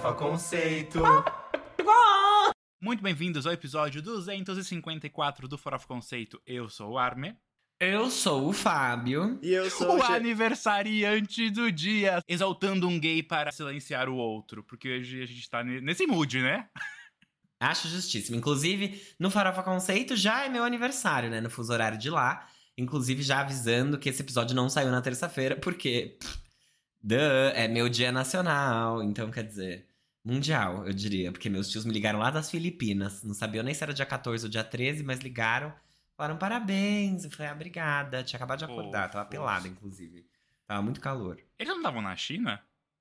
Farofa Conceito. Muito bem-vindos ao episódio 254 do Farofa Conceito. Eu sou o Arme. Eu sou o Fábio. E eu sou o aniversariante do dia, exaltando um gay para silenciar o outro. Porque hoje a gente tá nesse mood, né? Acho justíssimo. Inclusive, no Farofa Conceito já é meu aniversário, né? No fuso horário de lá. Inclusive, já avisando que esse episódio não saiu na terça-feira, porque... é meu dia nacional. Então, quer dizer... mundial, eu diria. Porque meus tios me ligaram lá das Filipinas. Não sabiam nem se era dia 14 ou dia 13, mas ligaram. Falaram parabéns. Eu falei, obrigada. Tinha acabado de acordar. Tava pelada, inclusive. Tava muito calor. Eles não estavam na China?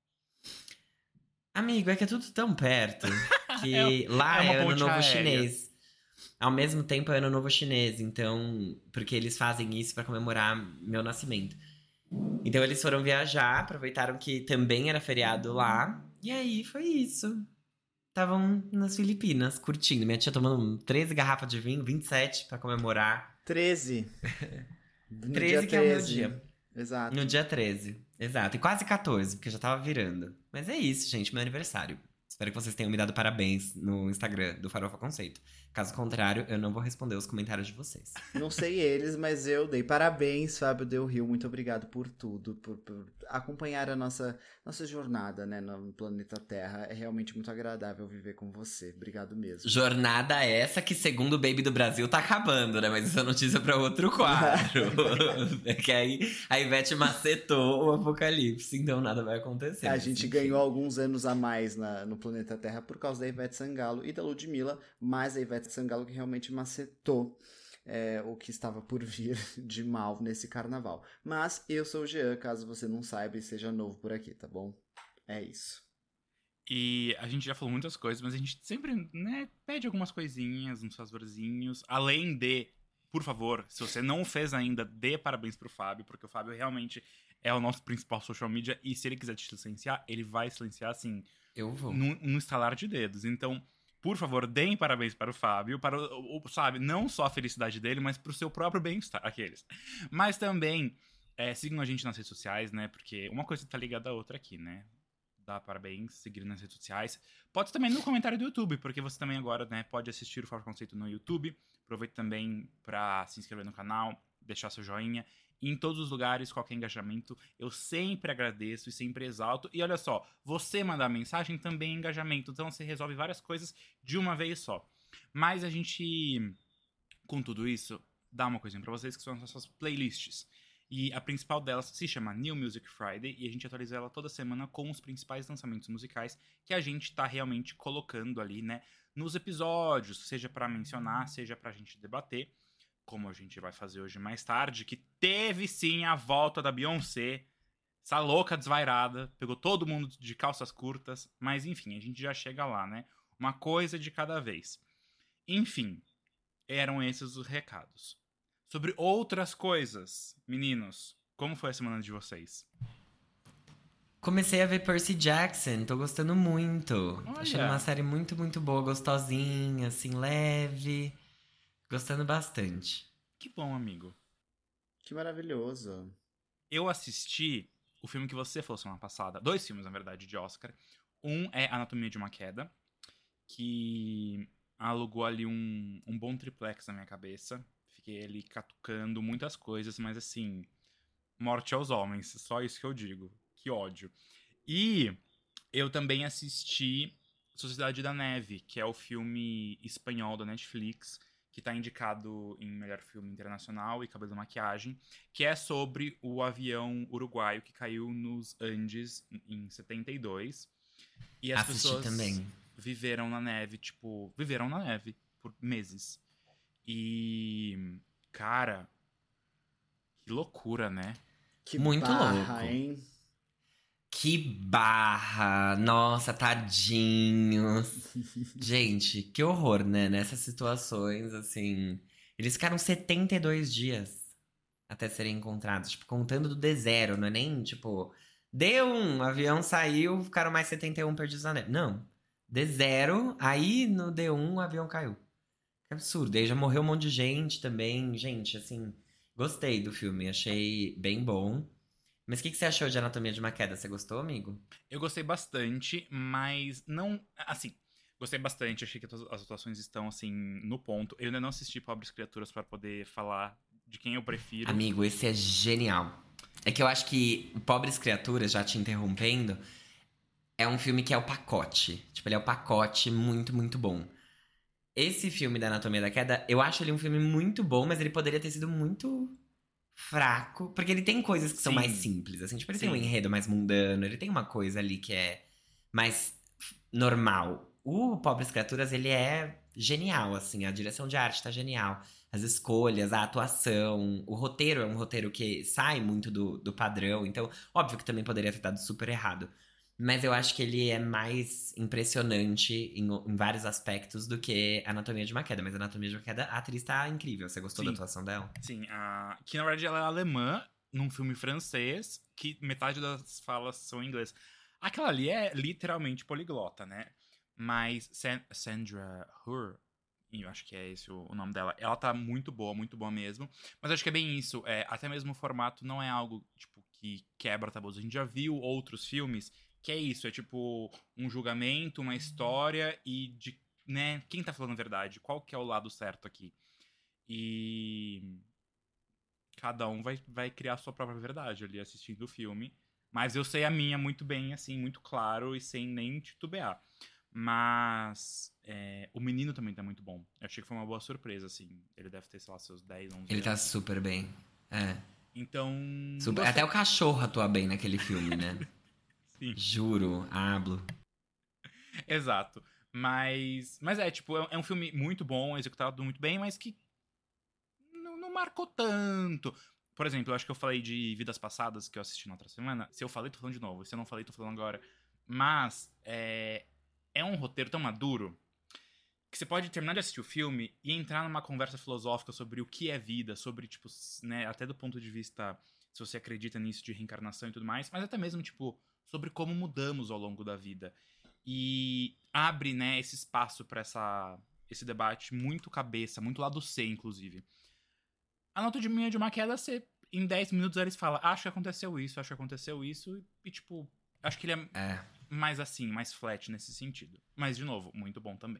Amigo, é que é tudo tão perto que lá é Ano Novo Chinês. Ao mesmo tempo é Ano Novo Chinês, então... porque eles fazem isso pra comemorar meu nascimento. Então eles foram viajar, aproveitaram que também era feriado lá. E aí foi isso. Estavam nas Filipinas, curtindo. Minha tia tomando 13 garrafas de vinho, 27 pra comemorar. 13. 13 que é o meu dia. Exato. No dia 13, exato. E quase 14, porque já tava virando. Mas é isso, gente, meu aniversário. Espero que vocês tenham me dado parabéns no Instagram do Farofa Conceito. Caso contrário, eu não vou responder os comentários de vocês. Não sei eles, mas eu dei parabéns, Fábio Del Rio. Muito obrigado por tudo, por acompanhar a nossa jornada, né, no planeta Terra. É realmente muito agradável viver com você. Obrigado mesmo. Jornada essa que, segundo o Baby do Brasil, tá acabando, né? Mas isso é notícia pra outro quadro. É que aí a Ivete macetou o apocalipse, então nada vai acontecer. A gente ganhou alguns anos a mais no planeta Terra por causa da Ivete Sangalo e da Ludmilla, mas a Ivete Sangalo que realmente macetou o que estava por vir de mal nesse carnaval. Mas eu sou o Jean, caso você não saiba e seja novo por aqui, tá bom? É isso. E a gente já falou muitas coisas, mas a gente sempre, né, pede algumas coisinhas, uns favorzinhos. Além de, por favor, se você não o fez ainda, dê parabéns pro Fábio, porque o Fábio realmente é o nosso principal social media. E se ele quiser te silenciar, ele vai silenciar, assim, eu vou. Num estalar de dedos. Então, por favor, deem parabéns para o Fábio, para sabe, não só a felicidade dele, mas pro seu próprio bem-estar, aqueles. Mas também, sigam a gente nas redes sociais, né, porque uma coisa tá ligada à outra aqui, né. Dá parabéns, seguir nas redes sociais. Pode também no comentário do YouTube, porque você também agora, né, pode assistir o Farofa Conceito no YouTube. Aproveite também para se inscrever no canal, deixar seu joinha. E em todos os lugares, qualquer engajamento, eu sempre agradeço e sempre exalto. E olha só, você mandar mensagem também é engajamento. Então você resolve várias coisas de uma vez só. Mas a gente, com tudo isso, dá uma coisinha pra vocês, que são as nossas playlists. E a principal delas se chama New Music Friday, e a gente atualiza ela toda semana com os principais lançamentos musicais que a gente tá realmente colocando ali, né, nos episódios, seja pra mencionar, seja pra gente debater, como a gente vai fazer hoje mais tarde, que teve sim a volta da Beyoncé, essa louca desvairada, pegou todo mundo de calças curtas, mas enfim, a gente já chega lá, né, uma coisa de cada vez. Enfim, eram esses os recados. Sobre outras coisas, meninos, como foi a semana de vocês? Comecei a ver Percy Jackson, tô gostando muito. Olha. Achando uma série muito, muito boa, gostosinha, assim, leve. Gostando bastante. Que bom, amigo. Que maravilhoso. Eu assisti o filme que você falou semana passada. 2 filmes, na verdade, de Oscar. Um é Anatomia de uma Queda, que alugou ali um bom triplex na minha cabeça. Fiquei ali catucando muitas coisas, mas assim, morte aos homens, só isso que eu digo. Que ódio. E eu também assisti Sociedade da Neve, que é o filme espanhol da Netflix, que tá indicado em melhor filme internacional e cabelo e maquiagem, que é sobre o avião uruguaio que caiu nos Andes em 72. E as Assisti pessoas também. viveram na neve por meses. E, cara, que loucura, né? Que muito barra, louco. Hein? Que barra! Nossa, tadinhos. Gente, que horror, né? Nessas situações, assim... Eles ficaram 72 dias até serem encontrados. Tipo, contando do D0, não é nem, tipo... D1, o avião saiu, ficaram mais 71 perdidos na neve. Não. D0, aí no D1 o avião caiu. Que absurdo. Aí já morreu um monte de gente também. Gente, assim... Gostei do filme, achei bem bom. Mas o que você achou de Anatomia de uma Queda? Você gostou, amigo? Eu gostei bastante, mas não. Assim, gostei bastante. Achei que as atuações estão, assim, no ponto. Eu ainda não assisti Pobres Criaturas pra poder falar de quem eu prefiro. Amigo, esse é genial. É que eu acho que Pobres Criaturas, já te interrompendo, é um filme que é o pacote. Tipo, ele é o pacote muito, muito bom. Esse filme da Anatomia da Queda, eu acho ele um filme muito bom, mas ele poderia ter sido muito fraco. Porque ele tem coisas que são mais Sim, simples, assim. Tipo, ele tem um sim. enredo mais mundano, ele tem uma coisa ali que é mais normal. O Pobres Criaturas, ele é genial, assim. A direção de arte tá genial. As escolhas, a atuação. O roteiro é um roteiro que sai muito do padrão. Então, óbvio que também poderia ter dado super errado. Mas eu acho que ele é mais impressionante em vários aspectos do que Anatomia de uma Queda. Mas Anatomia de uma Queda, a atriz tá incrível. Você gostou da Sim, atuação dela? sim. Que na verdade ela é alemã, num filme francês, que metade das falas são em inglês. Aquela ali é literalmente poliglota, né? Mas Sandra Hur, eu acho que é esse o nome dela, ela tá muito boa mesmo. Mas acho que é bem isso. Até mesmo o formato não é algo, tipo, que quebra tabus. A gente já viu outros filmes que é isso, é tipo um julgamento, uma história e de, né, quem tá falando a verdade? Qual que é o lado certo aqui? E cada um vai criar a sua própria verdade ali assistindo o filme. Mas eu sei a minha muito bem, assim, muito claro e sem nem titubear. Mas o menino também tá muito bom. Eu achei que foi uma boa surpresa, assim. Ele deve ter, sei lá, seus 10, 11 Ele tá anos. super bem. É. Então, Até gostei. o cachorro atua bem naquele filme, né? Sim, Juro, hablo. exato. Mas tipo, é um filme muito bom, executado muito bem, mas que não marcou tanto. Por exemplo, eu acho que eu falei de Vidas Passadas, que eu assisti na outra semana. Se eu falei, tô falando de novo. Se eu não falei, tô falando agora. Mas é um roteiro tão maduro que você pode terminar de assistir o filme e entrar numa conversa filosófica sobre o que é vida, sobre, tipo, né, até do ponto de vista, se você acredita nisso de reencarnação e tudo mais, mas até mesmo, tipo, sobre como mudamos ao longo da vida. E abre, né, esse espaço pra esse debate muito cabeça, muito lado C, inclusive. A nota de uma queda, você, em 10 minutos eles falam, acho que aconteceu isso, e tipo, acho que ele é É. mais assim, mais flat nesse sentido. Mas, de novo, muito bom também.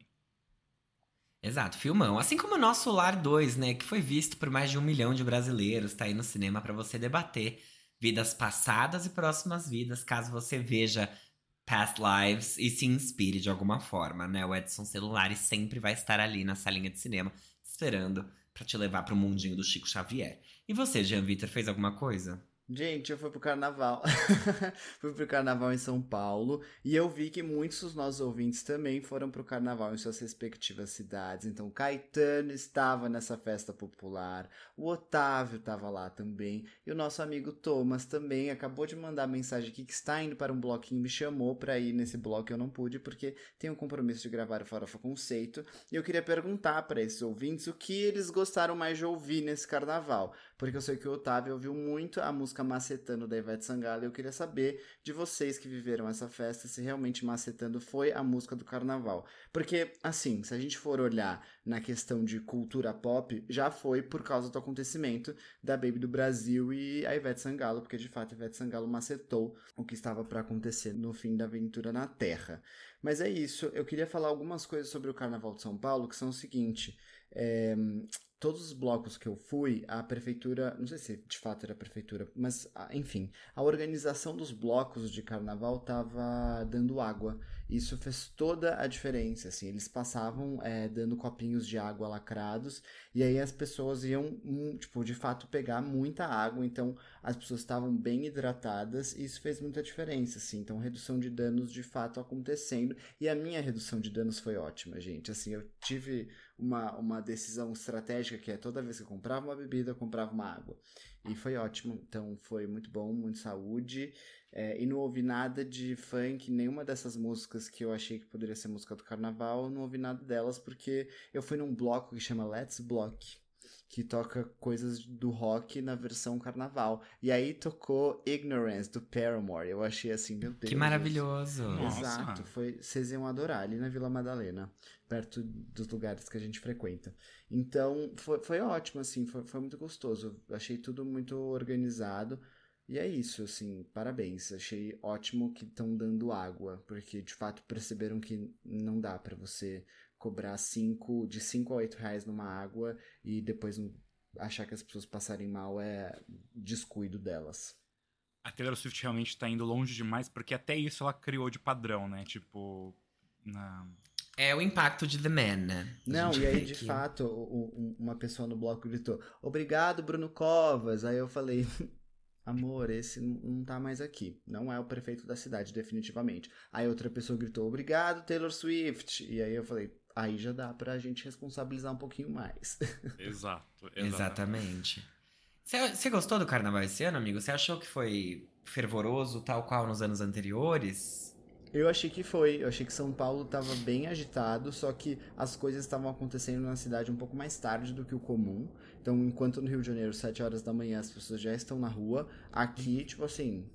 Exato, filmão. Assim como o Nosso Lar 2, né? Que foi visto por mais de 1 milhão de brasileiros. Tá aí no cinema pra você debater vidas passadas e próximas vidas, caso você veja Past Lives e se inspire de alguma forma, né? O Edson Celulares sempre vai estar ali na salinha de cinema, esperando pra te levar pro mundinho do Chico Xavier. E você, Jean Vitor, fez alguma coisa? Gente, eu fui pro carnaval. Fui pro carnaval em São Paulo e eu vi que muitos dos nossos ouvintes também foram pro carnaval em suas respectivas cidades. Então, o Caetano estava nessa festa popular, o Otávio estava lá também e o nosso amigo Thomas também acabou de mandar mensagem aqui que está indo para um bloquinho, me chamou para ir nesse bloco, eu não pude porque tenho um compromisso de gravar o Farofa Conceito e eu queria perguntar para esses ouvintes o que eles gostaram mais de ouvir nesse carnaval. Porque eu sei que o Otávio ouviu muito a música Macetando da Ivete Sangalo e eu queria saber de vocês que viveram essa festa se realmente Macetando foi a música do carnaval. Porque, assim, se a gente for olhar na questão de cultura pop, já foi por causa do acontecimento da Baby do Brasil e a Ivete Sangalo, porque de fato a Ivete Sangalo macetou o que estava para acontecer no fim da aventura na Terra. Mas é isso, eu queria falar algumas coisas sobre o Carnaval de São Paulo, que são o seguinte. É, todos os blocos que eu fui, a prefeitura, não sei se de fato era a prefeitura, mas enfim, a organização dos blocos de carnaval tava dando água. Isso fez toda a diferença, assim, eles passavam dando copinhos de água lacrados e aí as pessoas iam, tipo, de fato pegar muita água, então as pessoas estavam bem hidratadas e isso fez muita diferença, assim, então redução de danos de fato acontecendo e a minha redução de danos foi ótima, gente, assim, eu tive uma decisão estratégica que é toda vez que eu comprava uma bebida, eu comprava uma água. E foi ótimo, então foi muito bom, muito saúde. E não ouvi nada de funk, nenhuma dessas músicas que eu achei que poderia ser música do carnaval, eu não ouvi nada delas porque eu fui num bloco que chama Let's Block, que toca coisas do rock na versão carnaval. E aí tocou Ignorance, do Paramore. Eu achei assim, meu Que Deus, maravilhoso! Nossa. exato, vocês iam adorar, ali na Vila Madalena, perto dos lugares que a gente frequenta. Então, foi ótimo, assim, foi muito gostoso. Eu achei tudo muito organizado. E é isso, assim, parabéns. Achei ótimo que estão dando água, porque de fato perceberam que não dá pra você cobrar de 5 a 8 reais numa água e depois achar que as pessoas passarem mal é descuido delas. A Taylor Swift realmente tá indo longe demais, porque até isso ela criou de padrão, né? Tipo, É o impacto de The Man, né? Não, e aí de fato uma pessoa no bloco gritou: "Obrigado, Bruno Covas". Aí eu falei: "Amor, esse não tá mais aqui. Não é o prefeito da cidade, definitivamente". Aí outra pessoa gritou: "Obrigado, Taylor Swift". E aí eu falei: "Aí já dá pra gente responsabilizar um pouquinho mais". Exato. Exatamente. Você gostou do carnaval esse ano, amigo? Você achou que foi fervoroso, tal qual nos anos anteriores? Eu achei que foi. Eu achei que São Paulo estava bem agitado, só que as coisas estavam acontecendo na cidade um pouco mais tarde do que o comum. Então, enquanto no Rio de Janeiro, 7 horas da manhã, as pessoas já estão na rua, aqui, tipo assim,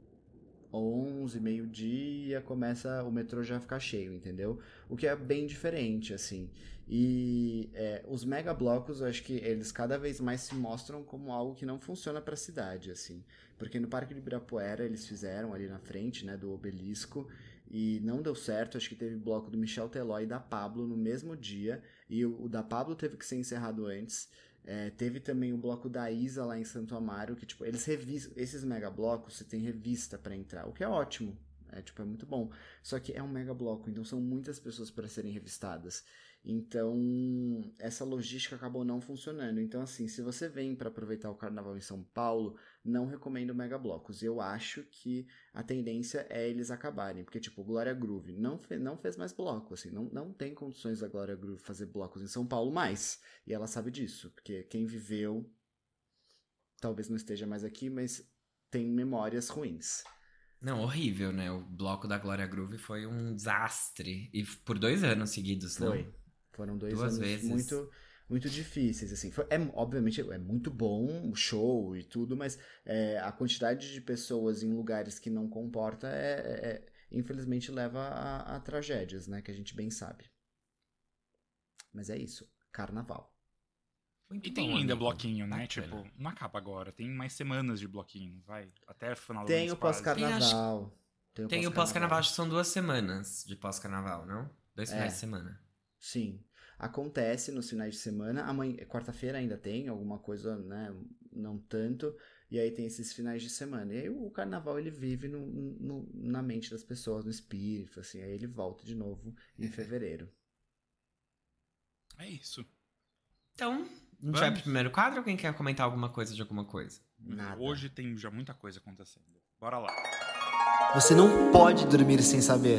11, meio-dia, começa o metrô já ficar cheio, entendeu? O que é bem diferente, assim. E os megablocos, eu acho que eles cada vez mais se mostram como algo que não funciona para a cidade, assim. Porque no Parque de Ibirapuera eles fizeram ali na frente, né, do Obelisco, e não deu certo. Acho que teve bloco do Michel Teló e da Pablo no mesmo dia, e o da Pablo teve que ser encerrado antes. Teve também o bloco da Isa lá em Santo Amaro, que, tipo, eles revistam. Esses megablocos, você tem revista pra entrar, o que é ótimo. É muito bom. Só que é um megabloco, então são muitas pessoas para serem revistadas. Então, essa logística acabou não funcionando. Então, assim, se você vem para aproveitar o carnaval em São Paulo, não recomendo megablocos. Eu acho que a tendência é eles acabarem. Porque, tipo, Glória Groove não fez mais bloco, assim. Não tem condições da Glória Groove fazer blocos em São Paulo mais. E ela sabe disso. Porque quem viveu talvez não esteja mais aqui, mas tem memórias ruins. Não, horrível, né? O bloco da Glória Groove foi um desastre. E por 2 anos seguidos, não? Foram 2 2 anos vezes. muito, muito difíceis, assim. Obviamente, é muito bom o show e tudo, mas a quantidade de pessoas em lugares que não comporta, infelizmente, leva a tragédias, né? Que a gente bem sabe. Mas é isso. Carnaval. Muito E tem bom, ainda amigo. bloquinho, né? Bacana. Tipo, não acaba agora. Tem mais semanas de bloquinho, vai. Até o final do Tem mês o quase. pós-carnaval. Tem o pós-carnaval, acho que são 2 semanas de pós-carnaval, não? 2 finais de semana. Sim. Acontece nos finais de semana. Amanhã, quarta-feira ainda tem alguma coisa, né? Não tanto. E aí tem esses finais de semana. E aí o carnaval ele vive na mente das pessoas, no espírito, assim. Aí ele volta de novo em fevereiro. É isso. Então, a gente vai pro primeiro quadro ou quem quer comentar alguma coisa de alguma coisa? Nada. Hoje tem já muita coisa acontecendo. Bora lá. Você não pode dormir sem saber.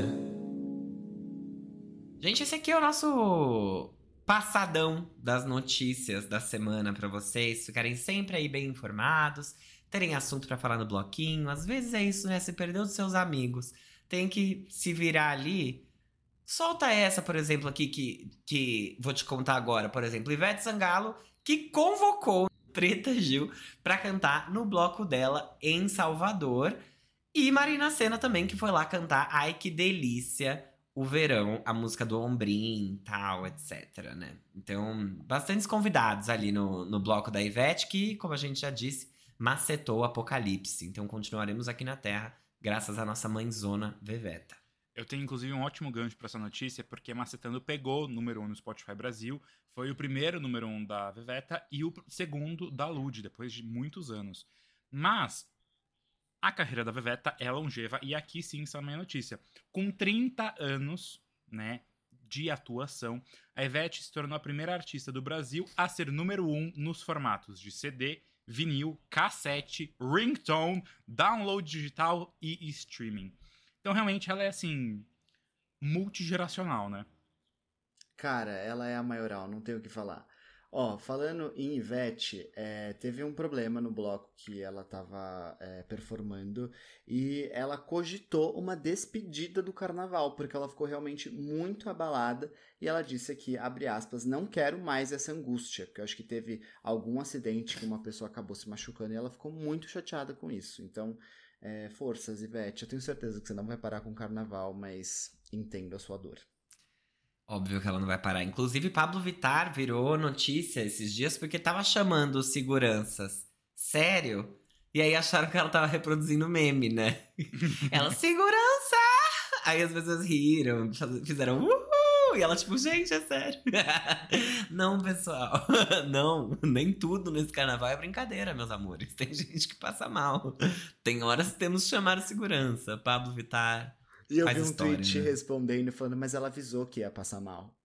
Gente, esse aqui é o nosso passadão das notícias da semana pra vocês ficarem sempre aí bem informados, terem assunto pra falar no bloquinho. Às vezes é isso, né? Você perdeu dos seus amigos, tem que se virar ali. Solta essa, por exemplo, aqui que vou te contar agora. Por exemplo, Ivete Sangalo, que convocou Preta Gil pra cantar no bloco dela em Salvador. E Marina Sena também, que foi lá cantar Ai Que Delícia, o verão, a música do Ombrim, tal, etc, né? Então, bastantes convidados ali no bloco da Ivete, que, como a gente já disse, macetou o apocalipse. Então, continuaremos aqui na Terra, graças à nossa mãezona Veveta. Eu tenho, inclusive, um ótimo gancho pra essa notícia, porque Macetando pegou o número 1 no Spotify Brasil. Foi o primeiro número 1 da Veveta e o segundo da Lud, depois de muitos anos. Mas a carreira da Veveta é longeva, e aqui sim está a minha notícia. Com 30 anos, né, de atuação, a Ivete se tornou a primeira artista do Brasil a ser número 1 nos formatos de CD, vinil, cassete, ringtone, download digital e streaming. Então, realmente, ela é, assim, multigeracional, né? Cara, ela é a maioral, não tenho o que falar. Ó, falando em Ivete, teve um problema no bloco que ela tava performando e ela cogitou uma despedida do carnaval, porque ela ficou realmente muito abalada e ela disse aqui, abre aspas, não quero mais essa angústia, porque eu acho que teve algum acidente que uma pessoa acabou se machucando e ela ficou muito chateada com isso. Então, forças, Ivete, eu tenho certeza que você não vai parar com o carnaval, mas entendo a sua dor. Óbvio que ela não vai parar. Inclusive, Pablo Vittar virou notícia esses dias porque tava chamando os seguranças sério E aí acharam que ela tava reproduzindo meme, né? Ela, segurança! Aí as pessoas riram, fizeram uhul! E ela, tipo, gente, é sério. Não, pessoal. Não, nem tudo nesse carnaval é brincadeira, meus amores. Tem gente que passa mal. Tem horas que temos que chamar a segurança. Pablo Vittar E eu faz vi um história, tweet né? respondendo, falando, mas ela avisou que ia passar mal.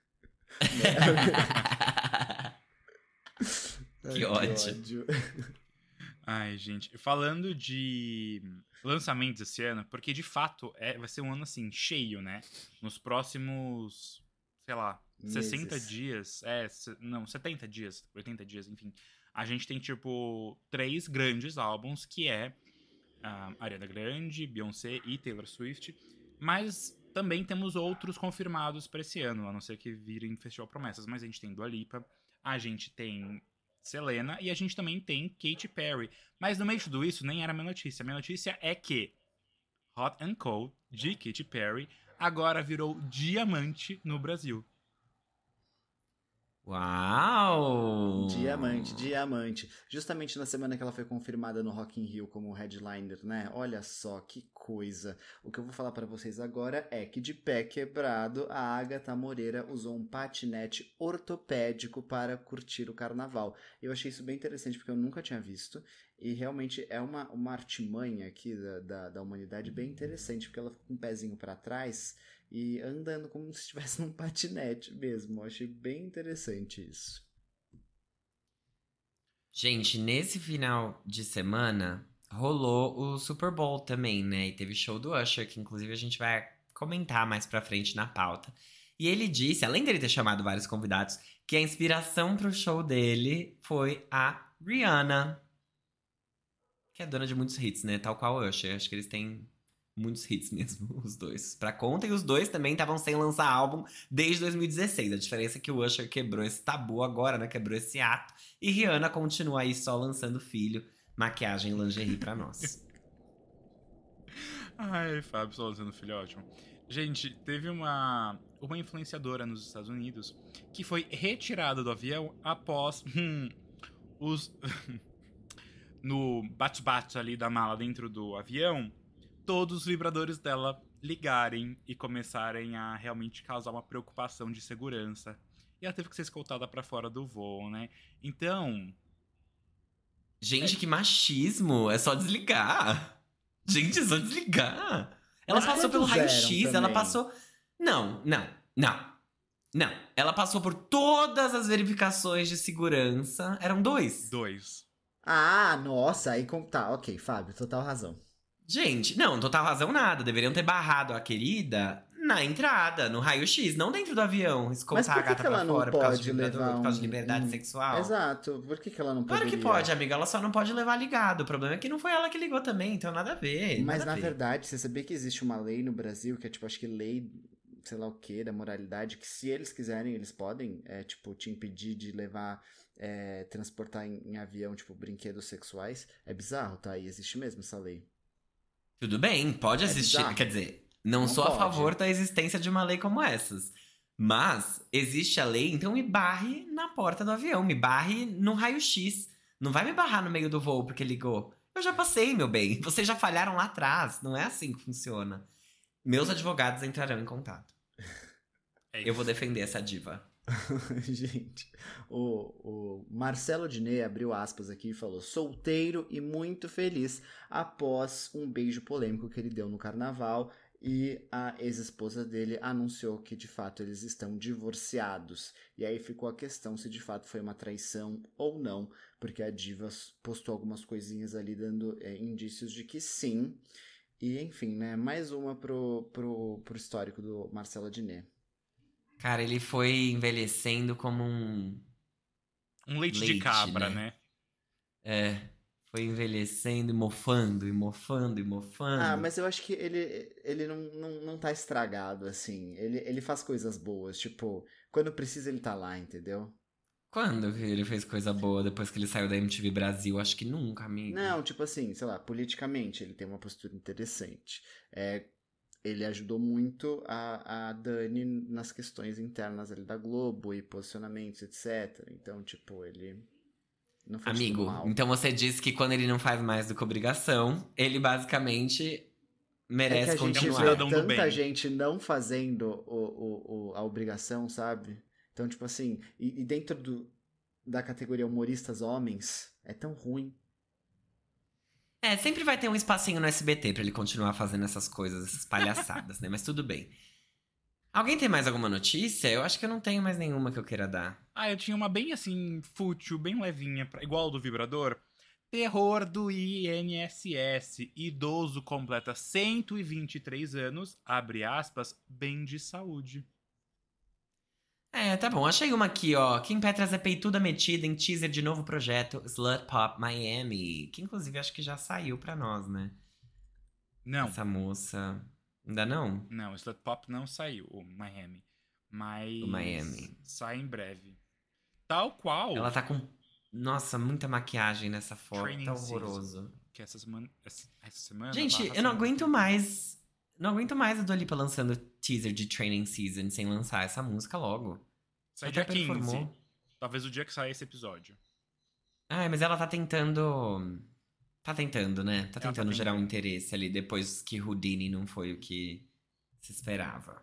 Que ódio. Ai, gente, falando de lançamentos esse ano, porque de fato vai ser um ano assim, cheio, né? Nos próximos, sei lá, 60 Meses. dias, não, 70 dias, 80 dias, enfim. A gente tem, tipo, 3 grandes álbuns, que é Ariana Grande, Beyoncé e Taylor Swift. Mas também temos outros confirmados pra esse ano, a não ser que virem Festival Promessas. Mas a gente tem Dua Lipa, a gente tem Selena e a gente também tem Katy Perry. Mas no meio de tudo isso, nem era a minha notícia. A minha notícia é que Hot and Cold, de Katy Perry, agora virou diamante no Brasil. Uau! Diamante. Justamente na semana que ela foi confirmada no Rock in Rio como headliner, né? Olha só que coisa. O que eu vou falar pra vocês agora é que de pé quebrado, a Agatha Moreira usou um patinete ortopédico para curtir o carnaval. Eu achei isso bem interessante porque eu nunca tinha visto. E realmente é uma artimanha aqui da humanidade bem interessante, porque ela fica com um pezinho pra trás e andando como se estivesse num patinete mesmo. Eu achei bem interessante isso. Gente, nesse final de semana rolou o Super Bowl também, né? E teve show do Usher, que inclusive a gente vai comentar mais pra frente na pauta. E ele disse, além dele ter chamado vários convidados, que a inspiração pro show dele foi a Rihanna, que é dona de muitos hits, né? Tal qual o Usher. Acho que eles têm muitos hits mesmo, os dois. Pra conta, e os dois também estavam sem lançar álbum desde 2016. A diferença é que o Usher quebrou esse tabu agora, né? Quebrou esse ato. E Rihanna continua aí só lançando filho, maquiagem e lingerie pra nós. Ai, Fábio, só lançando filho, ótimo. Gente, teve uma influenciadora nos Estados Unidos que foi retirada do avião após os... no bate-bate ali da mala dentro do avião, todos os vibradores dela ligarem e começarem a realmente causar uma preocupação de segurança. E ela teve que ser escoltada pra fora do voo, né? Então... Gente, que machismo! É só desligar! Gente, é só desligar! Ela Mas passou pelo quantos eram raio-x, ela também? passou... Não. Ela passou por todas as verificações de segurança. Eram 2. 2. Ah, nossa, aí tá, ok, Fábio, total razão. Gente, não, total razão nada. Deveriam ter barrado a querida na entrada, no raio-x, não dentro do avião, Mas escoltar por a que gata que ela pra não fora por causa de pode vibrador, levar por causa de liberdade sexual. Exato, por que ela não Claro poderia? que pode, amiga. Ela só não pode levar ligado. O problema é que não foi ela que ligou também, então nada a ver. Mas nada a na ver. verdade, você sabia que existe uma lei no Brasil que é tipo, acho que lei, sei lá o que, da moralidade, que se eles quiserem, eles podem, tipo, te impedir de levar, transportar em avião, tipo, brinquedos sexuais. É bizarro, tá? E existe mesmo essa lei. Tudo bem, pode existir. bizarro. Quer dizer, não Não sou a pode. favor da existência de uma lei como essas. Mas existe a lei, então me barre na porta do avião, me barre no raio-x. Não vai me barrar no meio do voo porque ligou. Eu já passei, meu bem. Vocês já falharam lá atrás. Não é assim que funciona. Meus advogados entrarão em contato. Eu vou defender essa diva. Gente, o Marcelo Diné abriu aspas aqui e falou: solteiro e muito feliz após um beijo polêmico que ele deu no carnaval, e a ex-esposa dele anunciou que de fato eles estão divorciados. E aí ficou a questão se de fato foi uma traição ou não, porque a diva postou algumas coisinhas ali dando indícios de que sim. E enfim, né, mais uma pro histórico do Marcelo Diné. Cara, ele foi envelhecendo como um leite de cabra, né? Foi envelhecendo e mofando, e mofando, e mofando. Ah, mas eu acho que ele não tá estragado, assim. Ele faz coisas boas, tipo, quando precisa ele tá lá, entendeu? Quando que ele fez coisa boa depois que ele saiu da MTV Brasil? Acho que nunca, amigo. Não, tipo assim, sei lá, politicamente ele tem uma postura interessante. Ele ajudou muito a Dani nas questões internas ali da Globo e posicionamentos, etc. Então, tipo, ele... Não foi Amigo, tudo mal. então você disse que quando ele não faz mais do que obrigação, ele basicamente merece É que a gente continuar. vê cidadão do tanta bem. gente não fazendo a obrigação, sabe? Então, tipo assim, e dentro da categoria humoristas homens, é tão ruim. Sempre vai ter um espacinho no SBT pra ele continuar fazendo essas coisas, essas palhaçadas, né? Mas tudo bem. Alguém tem mais alguma notícia? Eu acho que eu não tenho mais nenhuma que eu queira dar. Ah, eu tinha uma bem assim, fútil, bem levinha, igual do vibrador. Terror do INSS. Idoso completa 123 anos, abre aspas, bem de saúde. Tá bom. Achei uma aqui, ó. Kim Petras é peituda metida em teaser de novo projeto Slut Pop Miami. Que inclusive acho que já saiu pra nós, né? Não, Essa moça. Ainda não? não, Slut Pop não saiu, o Miami. Mas O Miami. sai em breve. Tal qual Ela tá com. Nossa, muita maquiagem nessa foto. Training Tá Season, horroroso. que essa semana Gente, barra eu não semana aguento que vem. mais. Não aguento mais a Dua Lipa lançando teaser de Training Season sem lançar essa música logo. Sai Até dia 15. performou. Talvez o dia que sair esse episódio. Ai, mas ela tá tentando. Tá tentando, né? Tá Ela tá tentando gerar um tentando. interesse ali depois que Houdini não foi o que se esperava.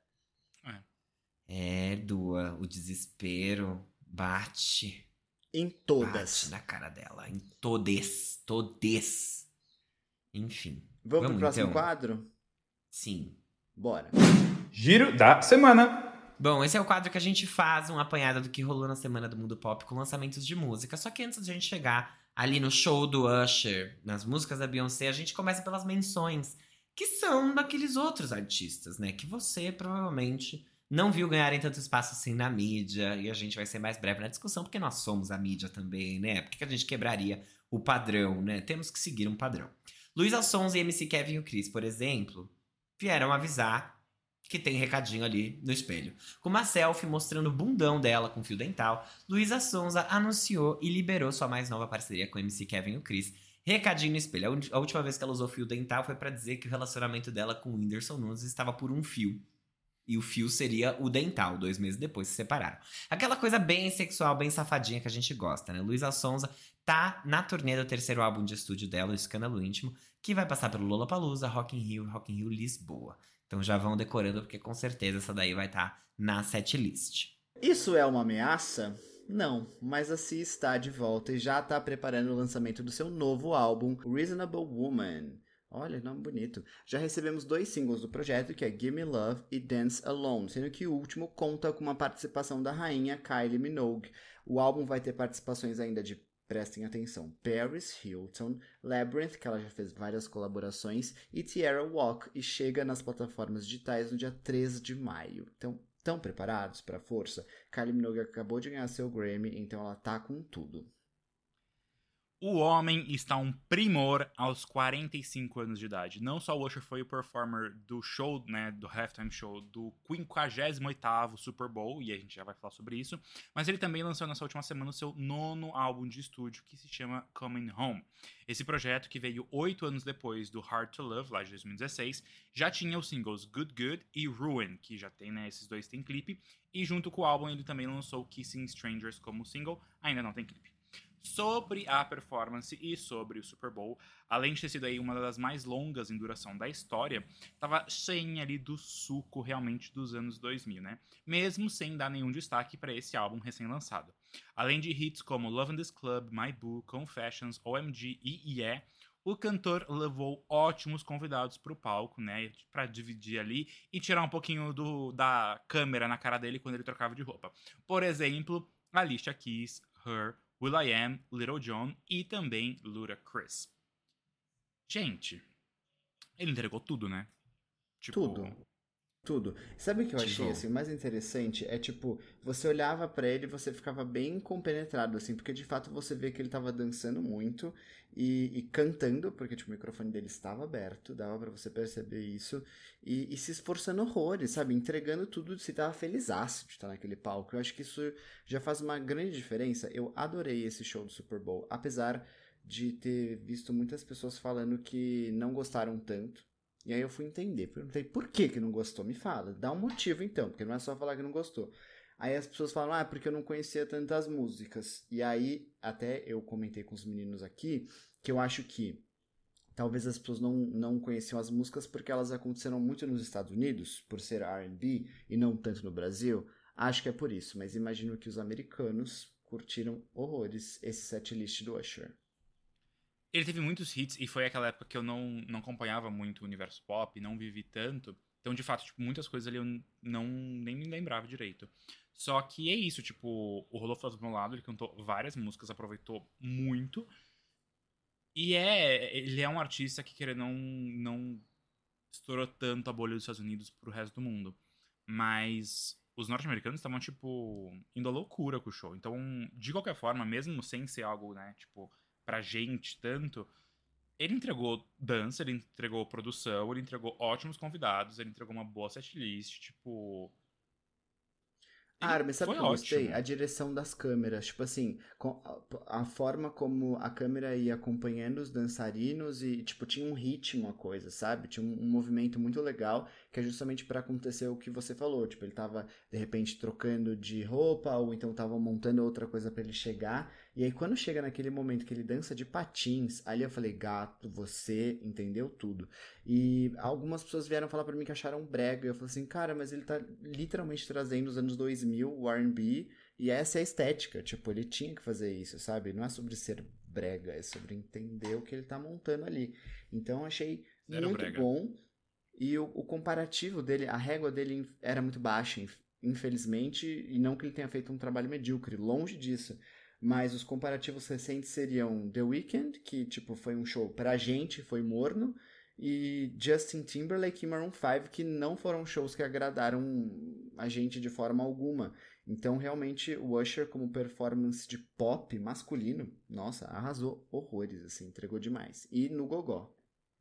Dua, o desespero bate. Em Bate todas. na cara dela. Em todes. Todes. Enfim. Vamos pro próximo então? quadro? Sim. Bora. Giro da semana. Bom, esse é o quadro que a gente faz um apanhado do que rolou na semana do mundo pop com lançamentos de música. Só que antes de a gente chegar ali no show do Usher, nas músicas da Beyoncé, a gente começa pelas menções, que são daqueles outros artistas, né? Que você provavelmente não viu ganharem tanto espaço assim na mídia. E a gente vai ser mais breve na discussão, porque nós somos a mídia também, né? Por que a gente quebraria o padrão, né? Temos que seguir um padrão. Luísa Sonza e MC Kevin e o Chris, por exemplo, vieram avisar que tem recadinho ali no espelho. Com uma selfie mostrando o bundão dela com fio dental, Luísa Sonza anunciou e liberou sua mais nova parceria com o MC Kevin e o Chris. Recadinho no espelho. A última vez que ela usou fio dental foi pra dizer que o relacionamento dela com o Whindersson Nunes estava por um fio. E o fio seria o dental. 2 meses depois se separaram. Aquela coisa bem sexual, bem safadinha que a gente gosta, né? Luísa Sonza tá na turnê do terceiro álbum de estúdio dela, o Escândalo Íntimo, que vai passar pelo Lollapalooza, Rock in Rio Lisboa. Então já vão decorando, porque com certeza essa daí vai estar na setlist. Isso é uma ameaça? Não, mas a Cia está de volta e já está preparando o lançamento do seu novo álbum, Reasonable Woman. Olha, nome bonito. Já recebemos 2 singles do projeto, que é Gimme Love e Dance Alone, sendo que o último conta com uma participação da rainha Kylie Minogue. O álbum vai ter participações ainda de, prestem atenção, Paris Hilton, Labyrinth, que ela já fez várias colaborações, e Tierra Walk, e chega nas plataformas digitais no dia 3 de maio. Então, estão preparados para a força? Kylie Minogue acabou de ganhar seu Grammy, então ela tá com tudo. O homem está um primor aos 45 anos de idade. Não só o Usher foi o performer do show, né, do halftime show do 58º Super Bowl, e a gente já vai falar sobre isso, mas ele também lançou nessa última semana o seu 9º álbum de estúdio, que se chama Coming Home. Esse projeto, que veio 8 anos depois do Hard to Love, lá de 2016, já tinha os singles Good Good e Ruin, que já tem, né, esses dois tem clipe, e junto com o álbum ele também lançou Kissing Strangers como single, ainda não tem clipe. Sobre a performance e sobre o Super Bowl, além de ter sido aí uma das mais longas em duração da história, tava cheia ali do suco realmente dos anos 2000, né? Mesmo sem dar nenhum destaque para esse álbum recém-lançado. Além de hits como Love in This Club, My Boo, Confessions, OMG e Yeah, o cantor levou ótimos convidados pro palco, né, pra dividir ali e tirar um pouquinho da câmera na cara dele quando ele trocava de roupa. Por exemplo, Alicia Keys, Her, will.i.am, Little John e também Ludacris. Gente, ele entregou tudo, né? Tipo, Tudo. Sabe o que eu achei, assim, o mais interessante? É, tipo, você olhava pra ele e você ficava bem compenetrado, assim, porque de fato você vê que ele tava dançando muito e cantando, porque, tipo, o microfone dele estava aberto, dava pra você perceber isso, e se esforçando horrores, sabe? Entregando tudo, se tava felizaço de estar naquele palco. Eu acho que isso já faz uma grande diferença. Eu adorei esse show do Super Bowl, apesar de ter visto muitas pessoas falando que não gostaram tanto. E aí eu fui entender, perguntei por que não gostou, me fala, dá um motivo então, porque não é só falar que não gostou. Aí as pessoas falam, porque eu não conhecia tantas músicas. E aí, até eu comentei com os meninos aqui, que eu acho que talvez as pessoas não conheciam as músicas porque elas aconteceram muito nos Estados Unidos, por ser R&B, e não tanto no Brasil. Acho que é por isso, mas imagino que os americanos curtiram horrores esse setlist do Usher. Ele teve muitos hits e foi aquela época que eu não acompanhava muito o universo pop, não vivi tanto. Então, de fato, tipo, muitas coisas ali eu nem me lembrava direito. Só que é isso, tipo, o Rolou Flores do meu lado, ele cantou várias músicas, aproveitou muito. E ele é um artista que, querendo não estourou tanto a bolha dos Estados Unidos pro resto do mundo. Mas os norte-americanos estavam, tipo, indo à loucura com o show. Então, de qualquer forma, mesmo sem ser algo, né, tipo, pra gente tanto, ele entregou dança, ele entregou produção, ele entregou ótimos convidados, ele entregou uma boa setlist, tipo... Mas sabe o que eu gostei? A direção das câmeras. Tipo assim, a forma como a câmera ia acompanhando os dançarinos e, tipo, tinha um ritmo a coisa, sabe? Tinha um movimento muito legal, que é justamente pra acontecer o que você falou. Tipo, ele tava, de repente, trocando de roupa, ou então tava montando outra coisa pra ele chegar. E aí, quando chega naquele momento que ele dança de patins, ali eu falei, gato, você entendeu tudo. E algumas pessoas vieram falar pra mim que acharam brega. E eu falei assim, cara, mas ele tá literalmente trazendo os anos 2000, o R&B, e essa é a estética. Tipo, ele tinha que fazer isso, sabe? Não é sobre ser brega, é sobre entender o que ele tá montando ali. Então, eu achei muito bom. E o comparativo dele, a régua dele era muito baixa, infelizmente, e não que ele tenha feito um trabalho medíocre, longe disso. Mas os comparativos recentes seriam The Weeknd, que tipo foi um show pra gente, foi morno, e Justin Timberlake e Maroon 5, que não foram shows que agradaram a gente de forma alguma. Então, realmente, o Usher como performance de pop masculino, nossa, arrasou horrores, assim, entregou demais. E no gogó.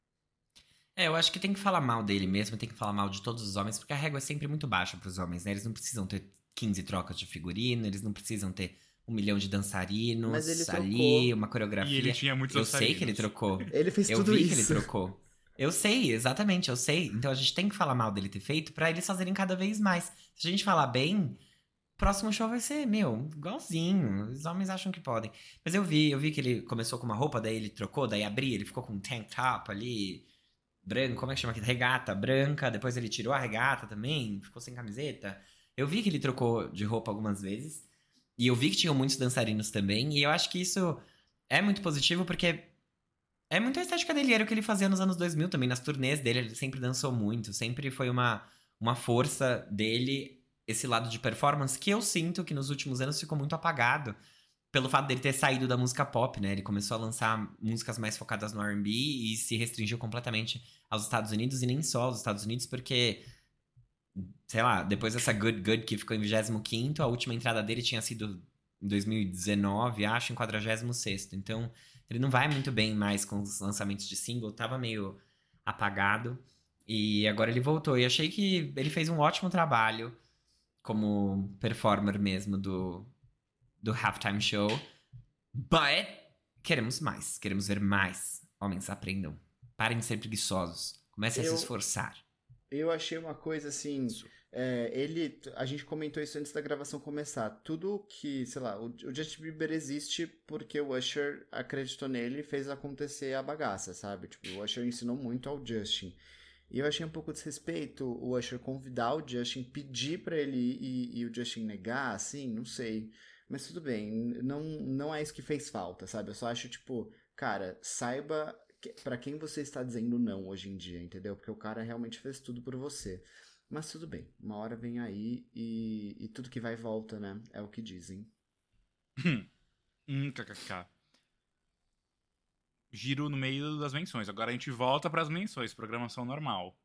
Eu acho que tem que falar mal dele mesmo, tem que falar mal de todos os homens, porque a régua é sempre muito baixa pros homens, né? Eles não precisam ter 15 trocas de figurino, eles não precisam ter 1 milhão de dançarinos Mas ele ali, uma coreografia. E ele tinha muitos Eu dançarinos. sei que ele trocou. Ele fez tudo Eu vi isso. que ele trocou. Eu sei, exatamente, eu sei. Então a gente tem que falar mal dele ter feito pra eles fazerem cada vez mais. Se a gente falar bem, o próximo show vai ser, igualzinho. Os homens acham que podem. Mas eu vi que ele começou com uma roupa, daí ele trocou, daí abria, ele ficou com um tank top ali, branco, como é que chama aqui? Regata branca, depois ele tirou a regata também, ficou sem camiseta. Eu vi que ele trocou de roupa algumas vezes. E eu vi que tinham muitos dançarinos também. E eu acho que isso é muito positivo, porque é muito a estética dele. Era o que ele fazia nos anos 2000 também. Nas turnês dele, ele sempre dançou muito. Sempre foi uma força dele, esse lado de performance, que eu sinto que nos últimos anos ficou muito apagado. Pelo fato dele ter saído da música pop, né? Ele começou a lançar músicas mais focadas no R&B e se restringiu completamente aos Estados Unidos. E nem só aos Estados Unidos, porque... sei lá, depois dessa Good Good que ficou em 25º, a última entrada dele tinha sido em 2019, acho, em 46º. Então, ele não vai muito bem mais com os lançamentos de single, tava meio apagado. E agora ele voltou. E achei que ele fez um ótimo trabalho como performer mesmo do Halftime Show. But queremos mais, queremos ver mais. Homens, aprendam. Parem de ser preguiçosos. Comecem a se esforçar. Eu achei uma coisa assim, a gente comentou isso antes da gravação começar, tudo que, sei lá, o Justin Bieber existe porque o Usher acreditou nele e fez acontecer a bagaça, sabe? Tipo, o Usher ensinou muito ao Justin. E eu achei um pouco desrespeito o Usher convidar o Justin, pedir pra ele ir e o Justin negar, assim, não sei. Mas tudo bem, não é isso que fez falta, sabe? Eu só acho, tipo, cara, saiba... pra quem você está dizendo não hoje em dia, entendeu? Porque o cara realmente fez tudo por você. Mas tudo bem, uma hora vem aí e tudo que vai volta, né? É o que dizem. KKK. Giro no meio das menções. Agora a gente volta pras menções, programação normal.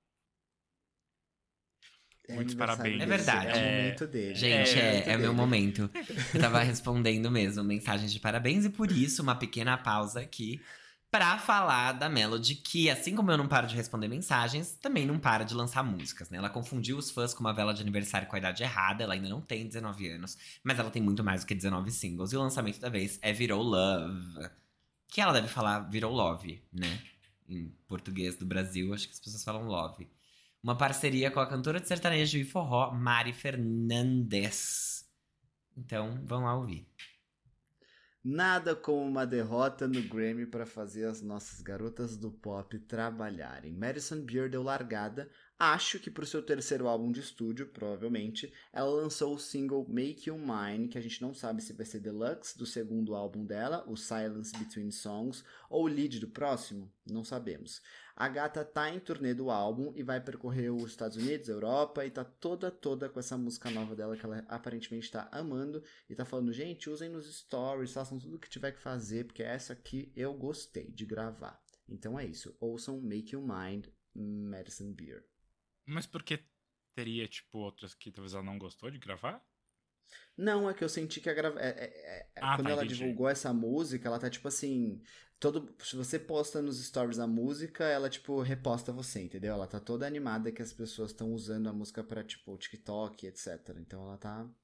Muitos parabéns. É verdade. É o momento dele. Gente, é o meu momento. Eu tava respondendo mesmo mensagens de parabéns e por isso uma pequena pausa aqui pra falar da Melody, que assim como eu não paro de responder mensagens, também não para de lançar músicas, né? Ela confundiu os fãs com uma vela de aniversário com a idade errada, ela ainda não tem 19 anos, mas ela tem muito mais do que 19 singles, e o lançamento da vez é Virou Love, que ela deve falar Virou Love, né? Em português do Brasil, acho que as pessoas falam Love. Uma parceria com a cantora de sertanejo e forró, Mari Fernandes. Então, vão lá ouvir. Nada como uma derrota no Grammy para fazer as nossas garotas do pop trabalharem. Madison Beer deu largada, acho que pro seu terceiro álbum de estúdio, provavelmente. Ela lançou o single Make You Mine, que a gente não sabe se vai ser deluxe do segundo álbum dela, o Silence Between Songs, ou o lead do próximo, não sabemos. A gata tá em turnê do álbum e vai percorrer os Estados Unidos, a Europa, e tá toda com essa música nova dela que ela aparentemente tá amando e tá falando, gente, usem nos stories, façam tudo o que tiver que fazer, porque essa aqui eu gostei de gravar. Então é isso, ouçam Make You Mind, Madison Beer. Mas por que teria, tipo, outras que talvez ela não gostou de gravar? Não, é que eu senti que quando tá, ela entendi. divulgou essa música, ela tá tipo assim. Se você posta nos stories a música, ela tipo reposta você, entendeu? Ela tá toda animada que as pessoas estão usando a música pra tipo TikTok, etc. Então ela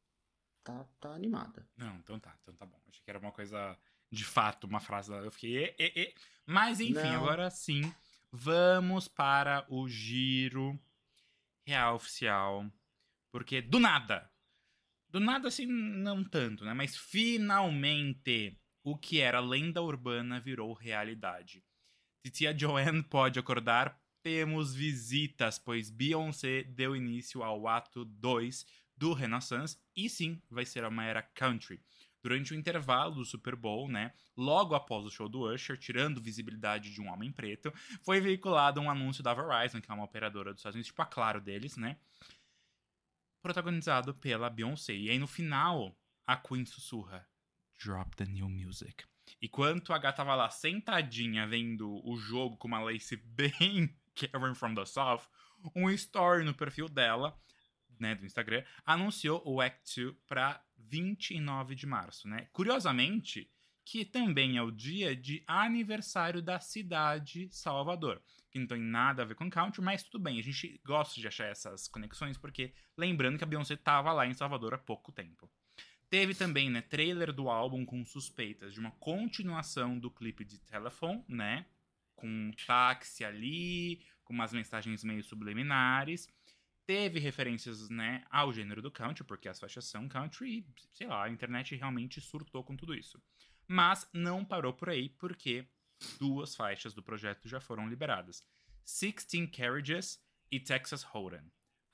tá animada. Não, então tá bom. Achei que era uma coisa, de fato, uma frase. Eu fiquei. Mas enfim, Não. agora sim, vamos para o giro real oficial. Porque do nada assim, não tanto, né? Mas finalmente o que era lenda urbana virou realidade. Titia Joanne pode acordar, temos visitas, pois Beyoncé deu início ao ato 2 do Renaissance e sim, vai ser uma era country. Durante o intervalo do Super Bowl, né, logo após o show do Usher, tirando visibilidade de um homem preto, foi veiculado um anúncio da Verizon, que é uma operadora dos Estados Unidos, tipo a Claro deles, né, protagonizado pela Beyoncé. E aí no final, a Queen sussurra, drop the new music. Enquanto a gata tava lá sentadinha vendo o jogo com uma lace bem Karen from the South, um story no perfil dela, né, do Instagram, anunciou o Act 2 para 29 de março, né? Curiosamente, que também é o dia de aniversário da cidade Salvador, que não tem nada a ver com country, mas tudo bem, a gente gosta de achar essas conexões, porque lembrando que a Beyoncé tava lá em Salvador há pouco tempo. Teve também, né, trailer do álbum com suspeitas de uma continuação do clipe de Telephone, né, com um táxi ali, com umas mensagens meio subliminares. Teve referências, né, ao gênero do country, porque as faixas são country e, sei lá, a internet realmente surtou com tudo isso. Mas não parou por aí, porque 2 faixas do projeto já foram liberadas. 16 Carriages e Texas Hold'em.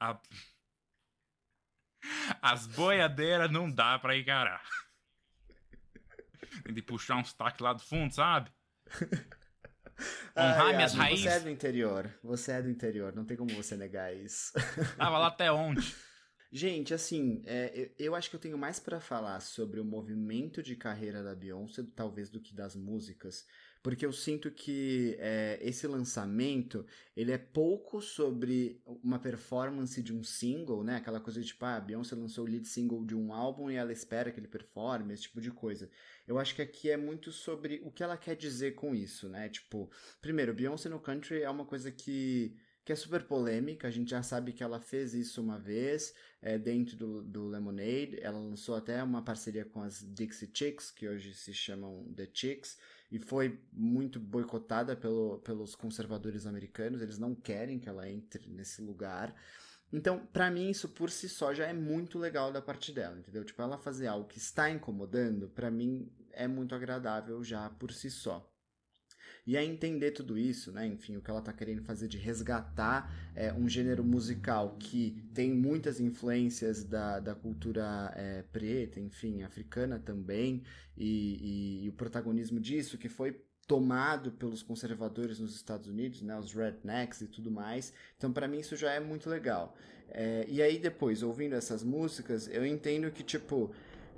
As boiadeiras não dá pra encarar. Tem de puxar um sotaque lá do fundo, sabe? Honrar minhas raízes. Você é do interior, não tem como você negar isso. Tava lá até ontem. Gente, assim, eu acho que eu tenho mais pra falar sobre o movimento de carreira da Beyoncé, talvez, do que das músicas, porque eu sinto que esse lançamento, ele é pouco sobre uma performance de um single, né? Aquela coisa de tipo, a Beyoncé lançou o lead single de um álbum e ela espera que ele performe, esse tipo de coisa. Eu acho que aqui é muito sobre o que ela quer dizer com isso, né? Tipo, primeiro, Beyoncé no country é uma coisa que é super polêmica, a gente já sabe que ela fez isso uma vez, dentro do Lemonade, ela lançou até uma parceria com as Dixie Chicks, que hoje se chamam The Chicks, e foi muito boicotada pelos conservadores americanos, eles não querem que ela entre nesse lugar. Então, pra mim, isso por si só já é muito legal da parte dela, entendeu? Tipo, ela fazer algo que está incomodando, pra mim, é muito agradável já por si só. E a entender tudo isso, né? Enfim, o que ela tá querendo fazer de resgatar um gênero musical que tem muitas influências da cultura preta, enfim, africana também, e o protagonismo disso, que foi tomado pelos conservadores nos Estados Unidos, né, os rednecks e tudo mais. Então, para mim, isso já é muito legal. E aí, depois, ouvindo essas músicas, eu entendo que, tipo,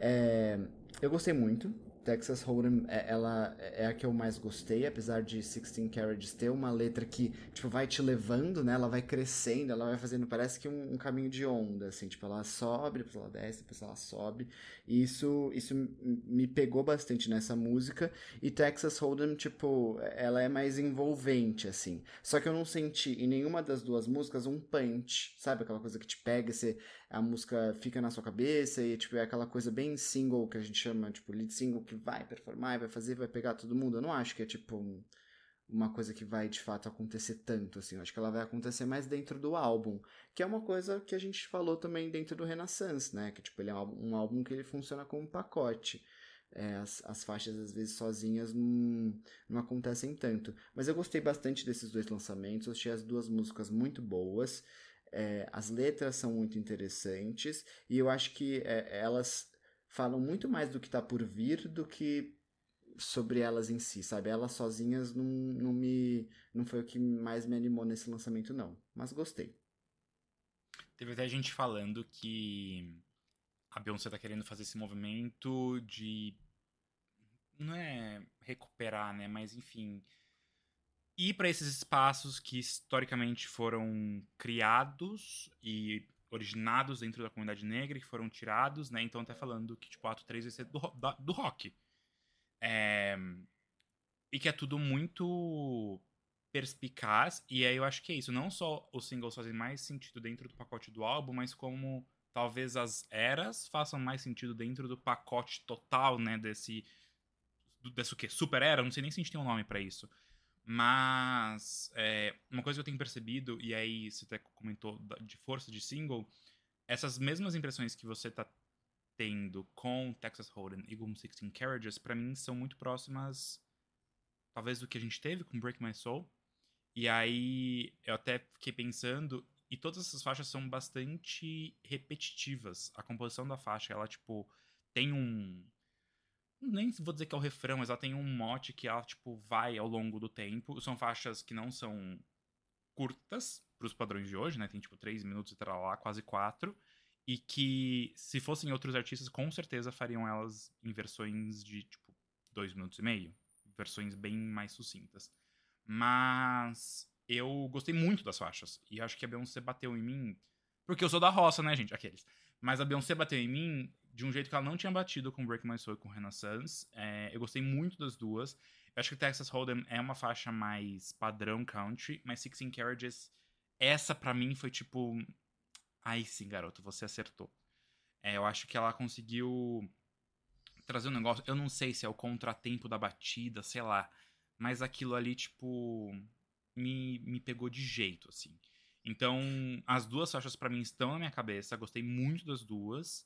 eu gostei muito. Texas Hold'em, ela é a que eu mais gostei, apesar de 16 Carriages ter uma letra que, tipo, vai te levando, né? Ela vai crescendo, ela vai fazendo, parece que um caminho de onda, assim, tipo, ela sobe, depois ela desce, depois ela sobe. E isso me pegou bastante nessa música. E Texas Hold'em, tipo, ela é mais envolvente, assim. Só que eu não senti em nenhuma das 2 músicas um punch, sabe? Aquela coisa que te pega, a música fica na sua cabeça e, tipo, é aquela coisa bem single que a gente chama, tipo, lead single, que vai performar, vai fazer, vai pegar todo mundo. Eu não acho que é tipo uma coisa que vai de fato acontecer tanto, assim. Eu acho que ela vai acontecer mais dentro do álbum, que é uma coisa que a gente falou também dentro do Renaissance, né? Que tipo, ele é um álbum que ele funciona como um pacote. As faixas, às vezes, sozinhas não acontecem tanto. Mas eu gostei bastante desses dois lançamentos, eu achei as duas músicas muito boas. As letras são muito interessantes, e eu acho que elas falam muito mais do que tá por vir do que sobre elas em si, sabe? Elas sozinhas não foi o que mais me animou nesse lançamento, não. Mas gostei. Teve até gente falando que a Beyoncé tá querendo fazer esse movimento de... Não é recuperar, né? Mas, enfim... Ir para esses espaços que historicamente foram criados e originados dentro da comunidade negra, que foram tirados, né? Então, até falando que, tipo, o ato 3 vai ser do rock. E que é tudo muito perspicaz. E aí eu acho que é isso. Não só os singles fazem mais sentido dentro do pacote do álbum, mas como talvez as eras façam mais sentido dentro do pacote total, né? Desse o quê? Super era? Não sei nem se a gente tem um nome pra isso. Mas uma coisa que eu tenho percebido, e aí você até comentou de força de single, essas mesmas impressões que você tá tendo com Texas Hold'em e com 16 Carriages, pra mim são muito próximas, talvez, do que a gente teve com Break My Soul. E aí eu até fiquei pensando, e todas essas faixas são bastante repetitivas. A composição da faixa, ela, tipo, tem um... Nem vou dizer que é o refrão, mas ela tem um mote que ela, tipo, vai ao longo do tempo. São faixas que não são curtas pros padrões de hoje, né? Tem, tipo, 3 minutos e lá, quase 4. E que, se fossem outros artistas, com certeza fariam elas em versões de, tipo, 2 minutos e meio. Versões bem mais sucintas. Mas eu gostei muito das faixas. E acho que a Beyoncé bateu em mim... Porque eu sou da roça, né, gente? Aqueles. Mas a Beyoncé bateu em mim de um jeito que ela não tinha batido com Break My Soul e com Renaissance. Eu gostei muito das duas. Eu acho que Texas Hold'em é uma faixa mais padrão country, mas 16 Carriages, essa pra mim foi tipo... Ai sim, garoto, você acertou. Eu acho que ela conseguiu trazer um negócio... Eu não sei se é o contratempo da batida, sei lá. Mas aquilo ali, tipo... Me pegou de jeito, assim. Então, as duas faixas pra mim estão na minha cabeça. Gostei muito das duas.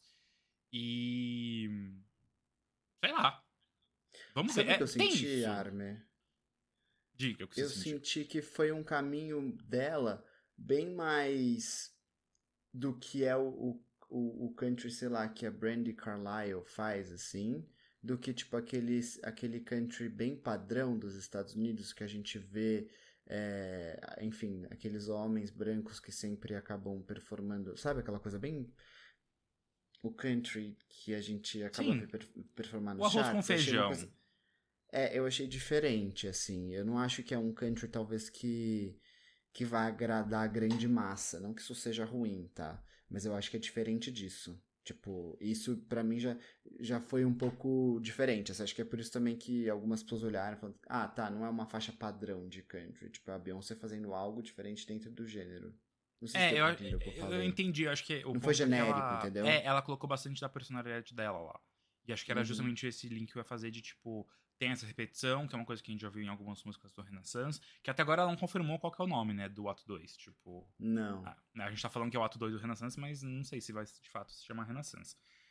E... sei lá. Vamos Sabe ver. o que eu senti, Tenso. Arme? Diga o que Eu você sentiu. senti que foi um caminho dela bem mais do que é o country, sei lá, que a Brandi Carlile faz, assim, do que, tipo, aquele country bem padrão dos Estados Unidos que a gente vê, enfim, aqueles homens brancos que sempre acabam performando, sabe aquela coisa bem... O country que a gente acaba Sim. performando O arroz com feijão. Eu achei diferente, assim. Eu não acho que é um country, talvez, que vai agradar a grande massa. Não que isso seja ruim, tá? Mas eu acho que é diferente disso. Tipo, isso pra mim já foi um pouco diferente. Assim, acho que é por isso também que algumas pessoas olharam e falaram, ah, tá, não é uma faixa padrão de country. Tipo, a Beyoncé fazendo algo diferente dentro do gênero. Não sei se deu pra entender o que eu falei. Eu entendi, eu acho que não foi genérico, entendeu? Ela colocou bastante da personalidade dela lá. E acho que era Uhum. justamente esse link que eu ia fazer de, tipo, tem essa repetição, que é uma coisa que a gente já viu em algumas músicas do Renaissance, que até agora ela não confirmou qual que é o nome, né, do ato 2, tipo... Não. A gente tá falando que é o ato 2 do Renaissance, mas não sei se vai, de fato, se chamar Renaissance.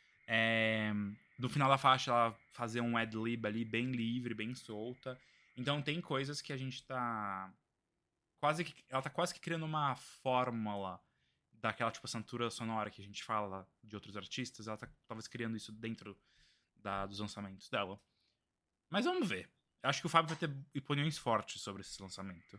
No final da faixa, ela fazer um ad-lib ali, bem livre, bem solta. Então tem coisas que a gente tá... ela tá quase que criando uma fórmula daquela, tipo, assinatura sonora que a gente fala de outros artistas. Ela tá talvez criando isso dentro dos lançamentos dela. Mas vamos ver. Acho que o Fábio vai ter opiniões fortes sobre esse lançamento.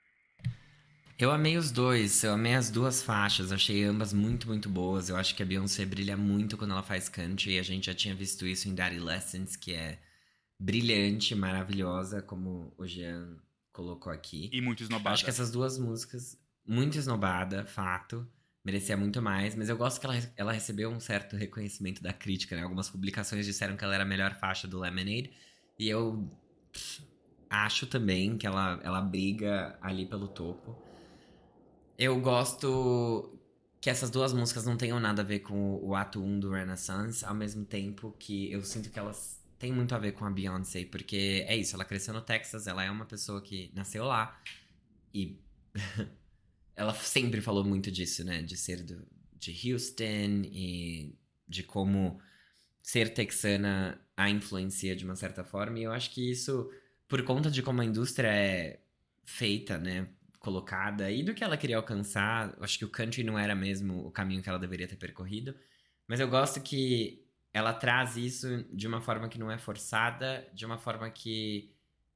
Eu amei os dois, eu amei as duas faixas, achei ambas muito, muito boas. Eu acho que a Beyoncé brilha muito quando ela faz country, e a gente já tinha visto isso em Daddy Lessons, que é brilhante, maravilhosa, como o Jean colocou aqui. E muito esnobada. Acho que essas duas músicas, muito esnobada, fato, merecia muito mais, mas eu gosto que ela recebeu um certo reconhecimento da crítica, né? Algumas publicações disseram que ela era a melhor faixa do Lemonade, e eu acho também que ela briga ali pelo topo. Eu gosto que essas duas músicas não tenham nada a ver com o ato 1 do Renaissance, ao mesmo tempo que eu sinto que elas tem muito a ver com a Beyoncé, porque é isso, ela cresceu no Texas, ela é uma pessoa que nasceu lá e ela sempre falou muito disso, né? De ser de Houston e de como ser texana a influencia de uma certa forma. E eu acho que isso, por conta de como a indústria é feita, né? Colocada e do que ela queria alcançar, eu acho que o country não era mesmo o caminho que ela deveria ter percorrido. Mas eu gosto que ela traz isso de uma forma que não é forçada, de uma forma que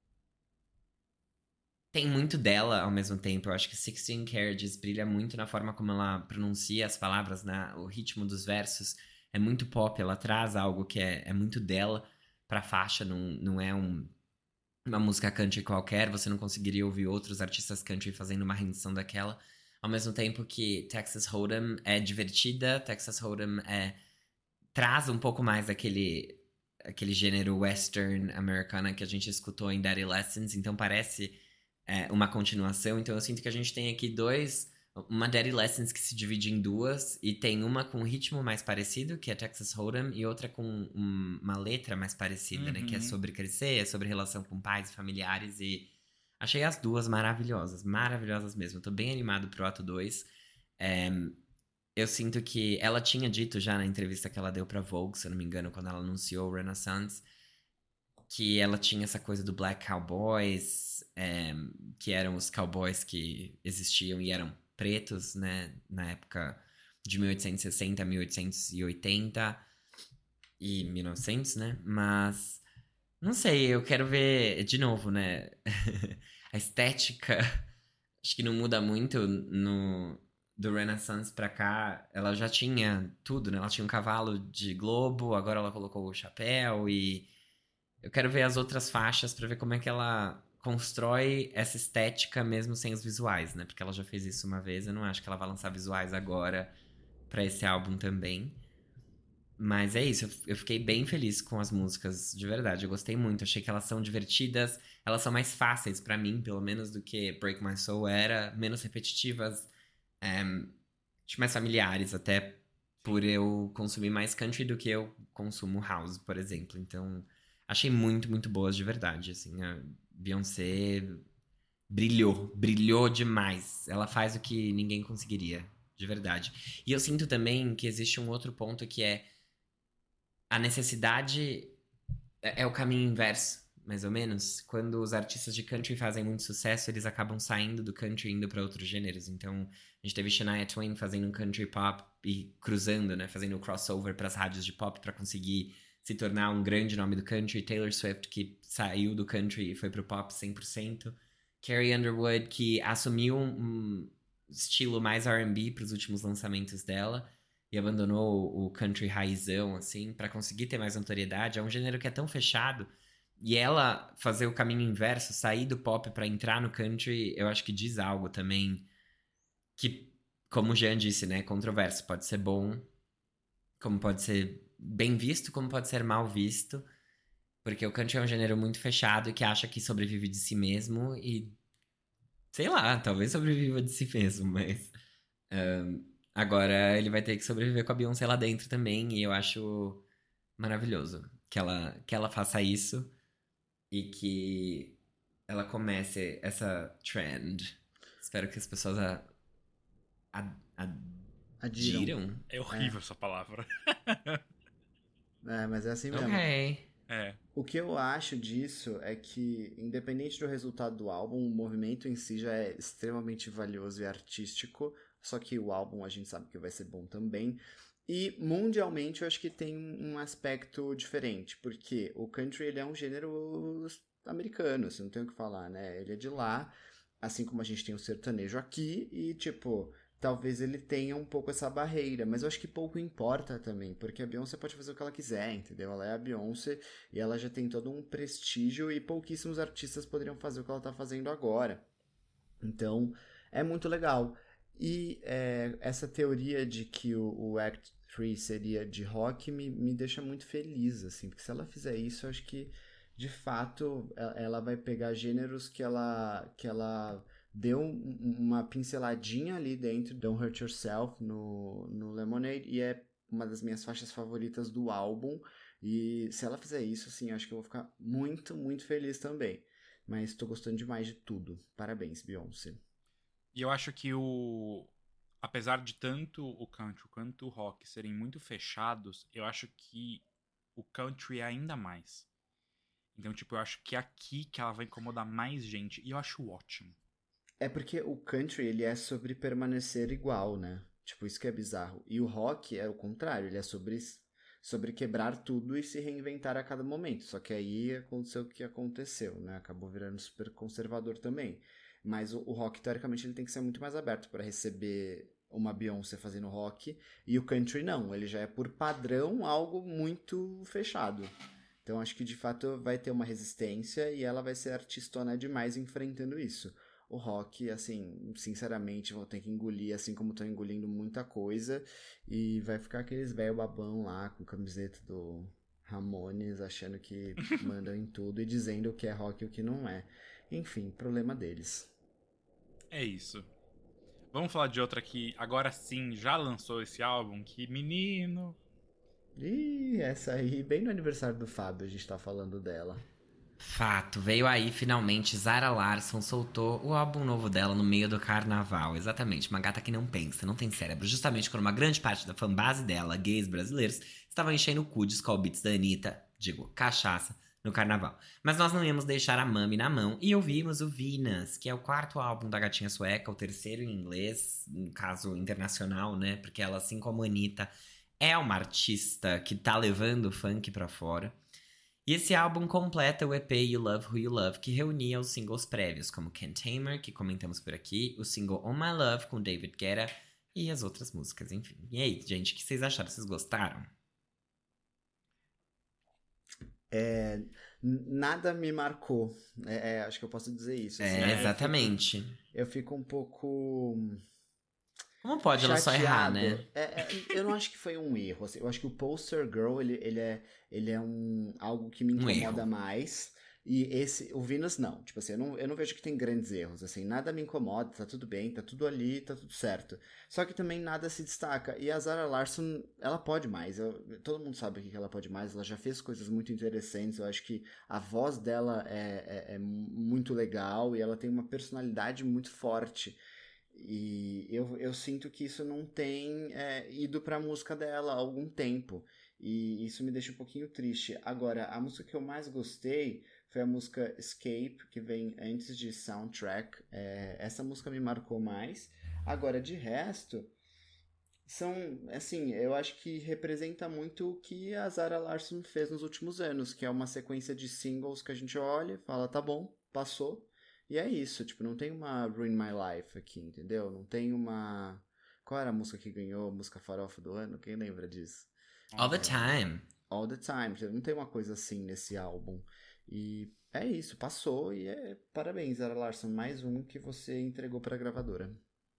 tem muito dela ao mesmo tempo. Eu acho que 16 Carriages brilha muito na forma como ela pronuncia as palavras, né? O ritmo dos versos é muito pop, ela traz algo que é muito dela pra faixa, não é uma música country qualquer, você não conseguiria ouvir outros artistas country fazendo uma rendição daquela. Ao mesmo tempo que Texas Hold'em é divertida, Texas Hold'em traz um pouco mais aquele gênero western americana que a gente escutou em Daddy Lessons, então parece uma continuação. Então eu sinto que a gente tem aqui uma Daddy Lessons que se divide em duas, e tem uma com um ritmo mais parecido, que é Texas Hold'em, e outra com uma letra mais parecida, né? Que é sobre crescer, é sobre relação com pais e familiares, e achei as duas maravilhosas, maravilhosas mesmo. Eu tô bem animado pro ato 2. Eu sinto que ela tinha dito já na entrevista que ela deu pra Vogue, se eu não me engano, quando ela anunciou o Renaissance, que ela tinha essa coisa do Black Cowboys, que eram os cowboys que existiam e eram pretos, né, na época de 1860 a 1880 e 1900, né, mas não sei, eu quero ver de novo, né, a estética acho que não muda muito do Renaissance pra cá. Ela já tinha tudo, né, ela tinha um cavalo de globo, agora ela colocou o chapéu, e eu quero ver as outras faixas pra ver como é que ela constrói essa estética mesmo sem os visuais, né? Porque ela já fez isso uma vez, eu não acho que ela vai lançar visuais agora pra esse álbum também. Mas é isso, eu fiquei bem feliz com as músicas, de verdade. Eu gostei muito, achei que elas são divertidas, elas são mais fáceis pra mim, pelo menos, do que Break My Soul era, menos repetitivas, mais familiares, até por eu consumir mais country do que eu consumo house, por exemplo. Então, achei muito, muito boas de verdade, assim. A Beyoncé brilhou demais. Ela faz o que ninguém conseguiria, de verdade. E eu sinto também que existe um outro ponto que é a necessidade é o caminho inverso, mais ou menos. Quando os artistas de country fazem muito sucesso, eles acabam saindo do country e indo para outros gêneros. Então, a gente teve Shania Twain fazendo um country pop e cruzando, né, fazendo o crossover para as rádios de pop para conseguir se tornar um grande nome do country. Taylor Swift, que saiu do country e foi pro pop 100%. Carrie Underwood, que assumiu um estilo mais R&B pros últimos lançamentos dela e abandonou o country raizão, assim, pra conseguir ter mais notoriedade. É um gênero que é tão fechado, e ela fazer o caminho inverso, sair do pop pra entrar no country, eu acho que diz algo também que, como o Jean disse, né, controverso. Pode ser bom, como pode ser bem visto, como pode ser mal visto, porque o country é um gênero muito fechado e que acha que sobrevive de si mesmo e, sei lá, talvez sobreviva de si mesmo, mas agora ele vai ter que sobreviver com a Beyoncé lá dentro também, e eu acho maravilhoso que ela faça isso e que ela comece essa trend. Espero que as pessoas adiram. É horrível essa palavra. Mas é assim mesmo. Ok. O que eu acho disso é que, independente do resultado do álbum, o movimento em si já é extremamente valioso e artístico, só que o álbum a gente sabe que vai ser bom também. E mundialmente eu acho que tem um aspecto diferente, porque o country ele é um gênero americano, você não tem o que falar, né? Ele é de lá, assim como a gente tem o sertanejo aqui, e tipo, talvez ele tenha um pouco essa barreira, mas eu acho que pouco importa também, porque a Beyoncé pode fazer o que ela quiser, entendeu? Ela é a Beyoncé e ela já tem todo um prestígio e pouquíssimos artistas poderiam fazer o que ela tá fazendo agora. Então, é muito legal. E essa teoria de que o Act 3 seria de rock me deixa muito feliz, assim, porque se ela fizer isso, eu acho que, de fato, ela vai pegar gêneros que ela deu uma pinceladinha ali dentro, Don't Hurt Yourself, no Lemonade, e é uma das minhas faixas favoritas do álbum, E se ela fizer isso, assim, eu acho que eu vou ficar muito, muito feliz também. Mas tô gostando demais de tudo. Parabéns, Beyoncé. E eu acho que apesar de tanto o country quanto o rock serem muito fechados, eu acho que o country é ainda mais. Então, tipo, eu acho que é aqui que ela vai incomodar mais gente. E eu acho ótimo. É porque o country, ele é sobre permanecer igual, né? Tipo, isso que é bizarro. E o rock é o contrário, ele é sobre quebrar tudo e se reinventar a cada momento. Só que aí aconteceu o que aconteceu, né? Acabou virando super conservador também. Mas o rock, teoricamente, ele tem que ser muito mais aberto para receber uma Beyoncé fazendo rock. E o country não, ele já é por padrão algo muito fechado. Então acho que de fato vai ter uma resistência e ela vai ser artistona demais enfrentando isso. O rock, assim, sinceramente, vou ter que engolir, assim como tô engolindo muita coisa. E vai ficar aqueles velho babão lá com camiseta do Ramones, achando que mandam em tudo e dizendo o que é rock e o que não é. Enfim, problema deles. É isso. Vamos falar de outra que agora sim já lançou esse álbum. Que menino! Ih, essa aí, bem no aniversário do Fábio, a gente tá falando dela. Fato, veio aí finalmente Zara Larsson soltou o álbum novo dela no meio do carnaval. Exatamente, uma gata que não pensa, não tem cérebro. Justamente quando uma grande parte da fanbase dela, gays brasileiros, estavam enchendo o cu de Skull Beats da Anitta, digo, cachaça, no carnaval. Mas nós não íamos deixar a Mami na mão e ouvimos o Venus, que é o quarto álbum da gatinha sueca, o terceiro em inglês, no caso internacional, né? Porque ela, assim como a Anitta, é uma artista que tá levando o funk pra fora. E esse álbum completa o EP You Love Who You Love, que reunia os singles prévios, como Can't Tamer, que comentamos por aqui, o single On My Love, com David Guetta, e as outras músicas, enfim. E aí, gente, o que vocês acharam? Vocês gostaram? Nada me marcou. Acho que eu posso dizer isso. Assim, Exatamente. Eu fico um pouco Como pode ela só errar, né? Eu não acho que foi um erro. Assim, eu acho que o Poster Girl, ele é algo que me incomoda mais. E o Venus não. Tipo assim, eu não vejo que tem grandes erros. Assim, nada me incomoda, tá tudo bem, tá tudo ali, tá tudo certo. Só que também nada se destaca. E a Zara Larsson, ela pode mais. Todo mundo sabe o que ela pode mais. Ela já fez coisas muito interessantes. Eu acho que a voz dela é muito legal e ela tem uma personalidade muito forte. E eu sinto que isso não tem ido pra música dela há algum tempo. E isso me deixa um pouquinho triste. Agora, a música que eu mais gostei foi a música Escape, que vem antes de Soundtrack. Essa música me marcou mais. Agora, de resto, eu acho que representa muito o que a Zara Larsson fez nos últimos anos, que é uma sequência de singles que a gente olha e fala, tá bom, passou. E é isso, tipo, não tem uma Ruin My Life aqui, entendeu? Não tem uma... Qual era a música que ganhou a música farofa do ano? Quem lembra disso? All the Time. All the Time. Não tem uma coisa assim nesse álbum. E é isso, passou e parabéns, Zara Larsson. Mais um que você entregou pra gravadora.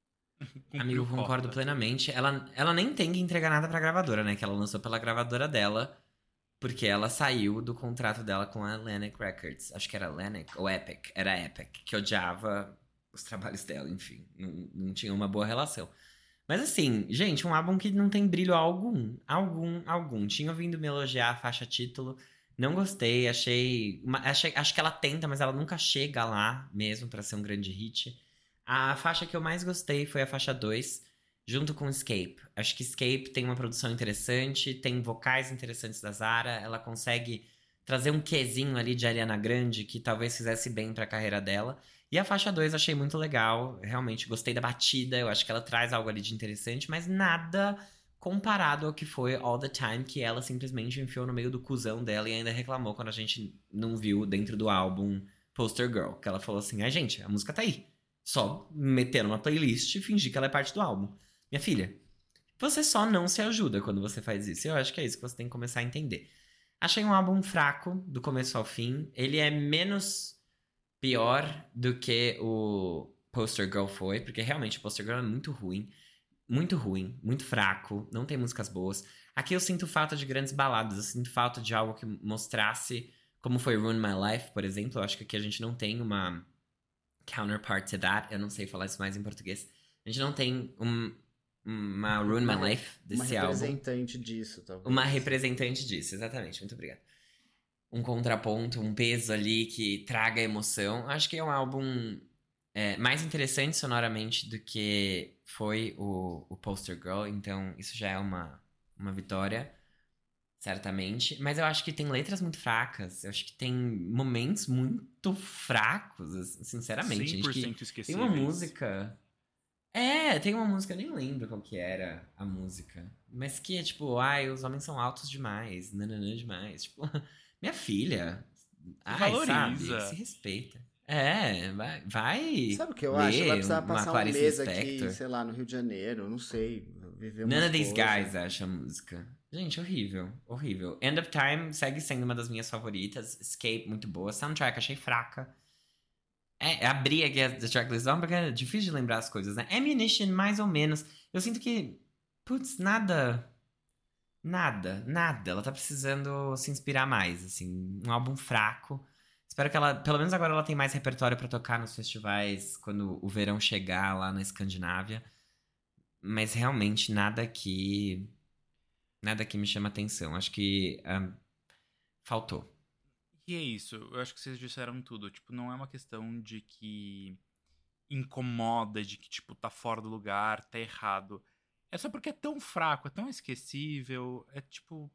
Amigo, concordo plenamente. Ela nem tem que entregar nada pra gravadora, né? Que ela lançou pela gravadora dela. Porque ela saiu do contrato dela com a Atlantic Records. Acho que era Atlantic ou Epic. Era Epic, que odiava os trabalhos dela, enfim. Não tinha uma boa relação. Mas assim, gente, um álbum que não tem brilho algum. Algum. Tinha ouvido me elogiar a faixa título. Não gostei, acho que ela tenta, mas ela nunca chega lá mesmo pra ser um grande hit. A faixa que eu mais gostei foi a faixa 2. Junto com Escape. Acho que Escape tem uma produção interessante, tem vocais interessantes da Zara, ela consegue trazer um quezinho ali de Ariana Grande que talvez fizesse bem pra carreira dela. E a faixa 2 achei muito legal, realmente gostei da batida, eu acho que ela traz algo ali de interessante, mas nada comparado ao que foi All the Time, que ela simplesmente enfiou no meio do cuzão dela e ainda reclamou quando a gente não viu dentro do álbum Poster Girl, que ela falou assim, gente, a música tá aí, só meter numa playlist e fingir que ela é parte do álbum. Minha filha, você só não se ajuda quando você faz isso. Eu acho que é isso que você tem que começar a entender. Achei um álbum fraco, do começo ao fim. Ele é menos pior do que o Poster Girl foi, porque realmente o Poster Girl é muito ruim, muito fraco, não tem músicas boas. Aqui eu sinto falta de grandes baladas, eu sinto falta de algo que mostrasse como foi Ruin My Life, por exemplo. Eu acho que aqui a gente não tem uma counterpart to that, eu não sei falar isso mais em português. A gente não tem uma Ruin My Life desse uma álbum. representante disso, talvez. Uma representante disso, exatamente. Muito obrigado. Um contraponto, um peso ali que traga emoção. Acho que é um álbum mais interessante sonoramente do que foi o Poster Girl. Então, isso já é uma vitória, certamente. Mas eu acho que tem letras muito fracas. Eu acho que tem momentos muito fracos, sinceramente. 100% Acho que tem esquecíveis. uma música... tem uma música, eu nem lembro qual que era a música. Mas que é tipo, os homens são altos demais, nananã demais. Tipo, minha filha, Valoriza. sabe, se respeita. Vai Sabe o que eu acho? Ela precisava uma passar um Clarice mês Lispector. aqui, sei lá, no Rio de Janeiro, não sei, viver None umas of These coisas. Guys, acho a música. Gente, horrível, horrível. End of Time segue sendo uma das minhas favoritas. Escape, muito boa. Soundtrack, achei fraca. Abri aqui a tracklist porque é difícil de lembrar as coisas, né? Ammunition, mais ou menos. Eu sinto que, putz, nada. Ela tá precisando se inspirar mais, assim. Um álbum fraco. Espero que ela, pelo menos agora, ela tem mais repertório pra tocar nos festivais quando o verão chegar lá na Escandinávia. Mas realmente nada que me chama atenção. Acho que faltou. E é isso, eu acho que vocês disseram tudo. Tipo, não é uma questão de que incomoda, de que, tipo, tá fora do lugar, tá errado. É só porque é tão fraco, é tão esquecível, é tipo...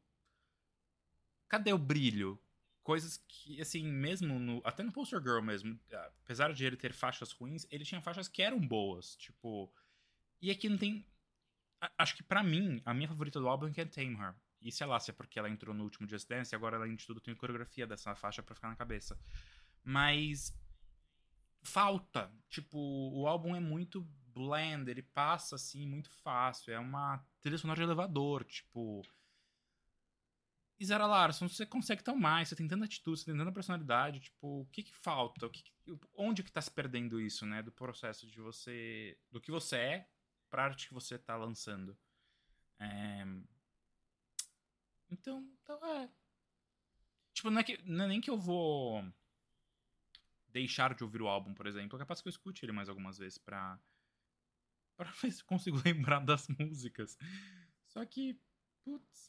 Cadê o brilho? Coisas que, assim, mesmo até no Poster Girl mesmo, apesar de ele ter faixas ruins, ele tinha faixas que eram boas, tipo... E aqui não tem... Acho que pra mim, a minha favorita do álbum é Can't Tame Her. E sei lá, se é porque ela entrou no último Just Dance e agora, além de tudo, tem a coreografia dessa faixa pra ficar na cabeça. Mas falta. Tipo, o álbum é muito bland, ele passa, assim, muito fácil. É uma trilha sonora de elevador, tipo... E Zara Larsson, você consegue tão mais, você tem tanta atitude, você tem tanta personalidade, tipo, o que falta? Onde que tá se perdendo isso, né? Do processo de você... Do que você é pra arte que você tá lançando. Então, tipo, não é nem que eu vou deixar de ouvir o álbum, por exemplo. É capaz que eu escute ele mais algumas vezes pra ver se eu consigo lembrar das músicas. Só que, putz...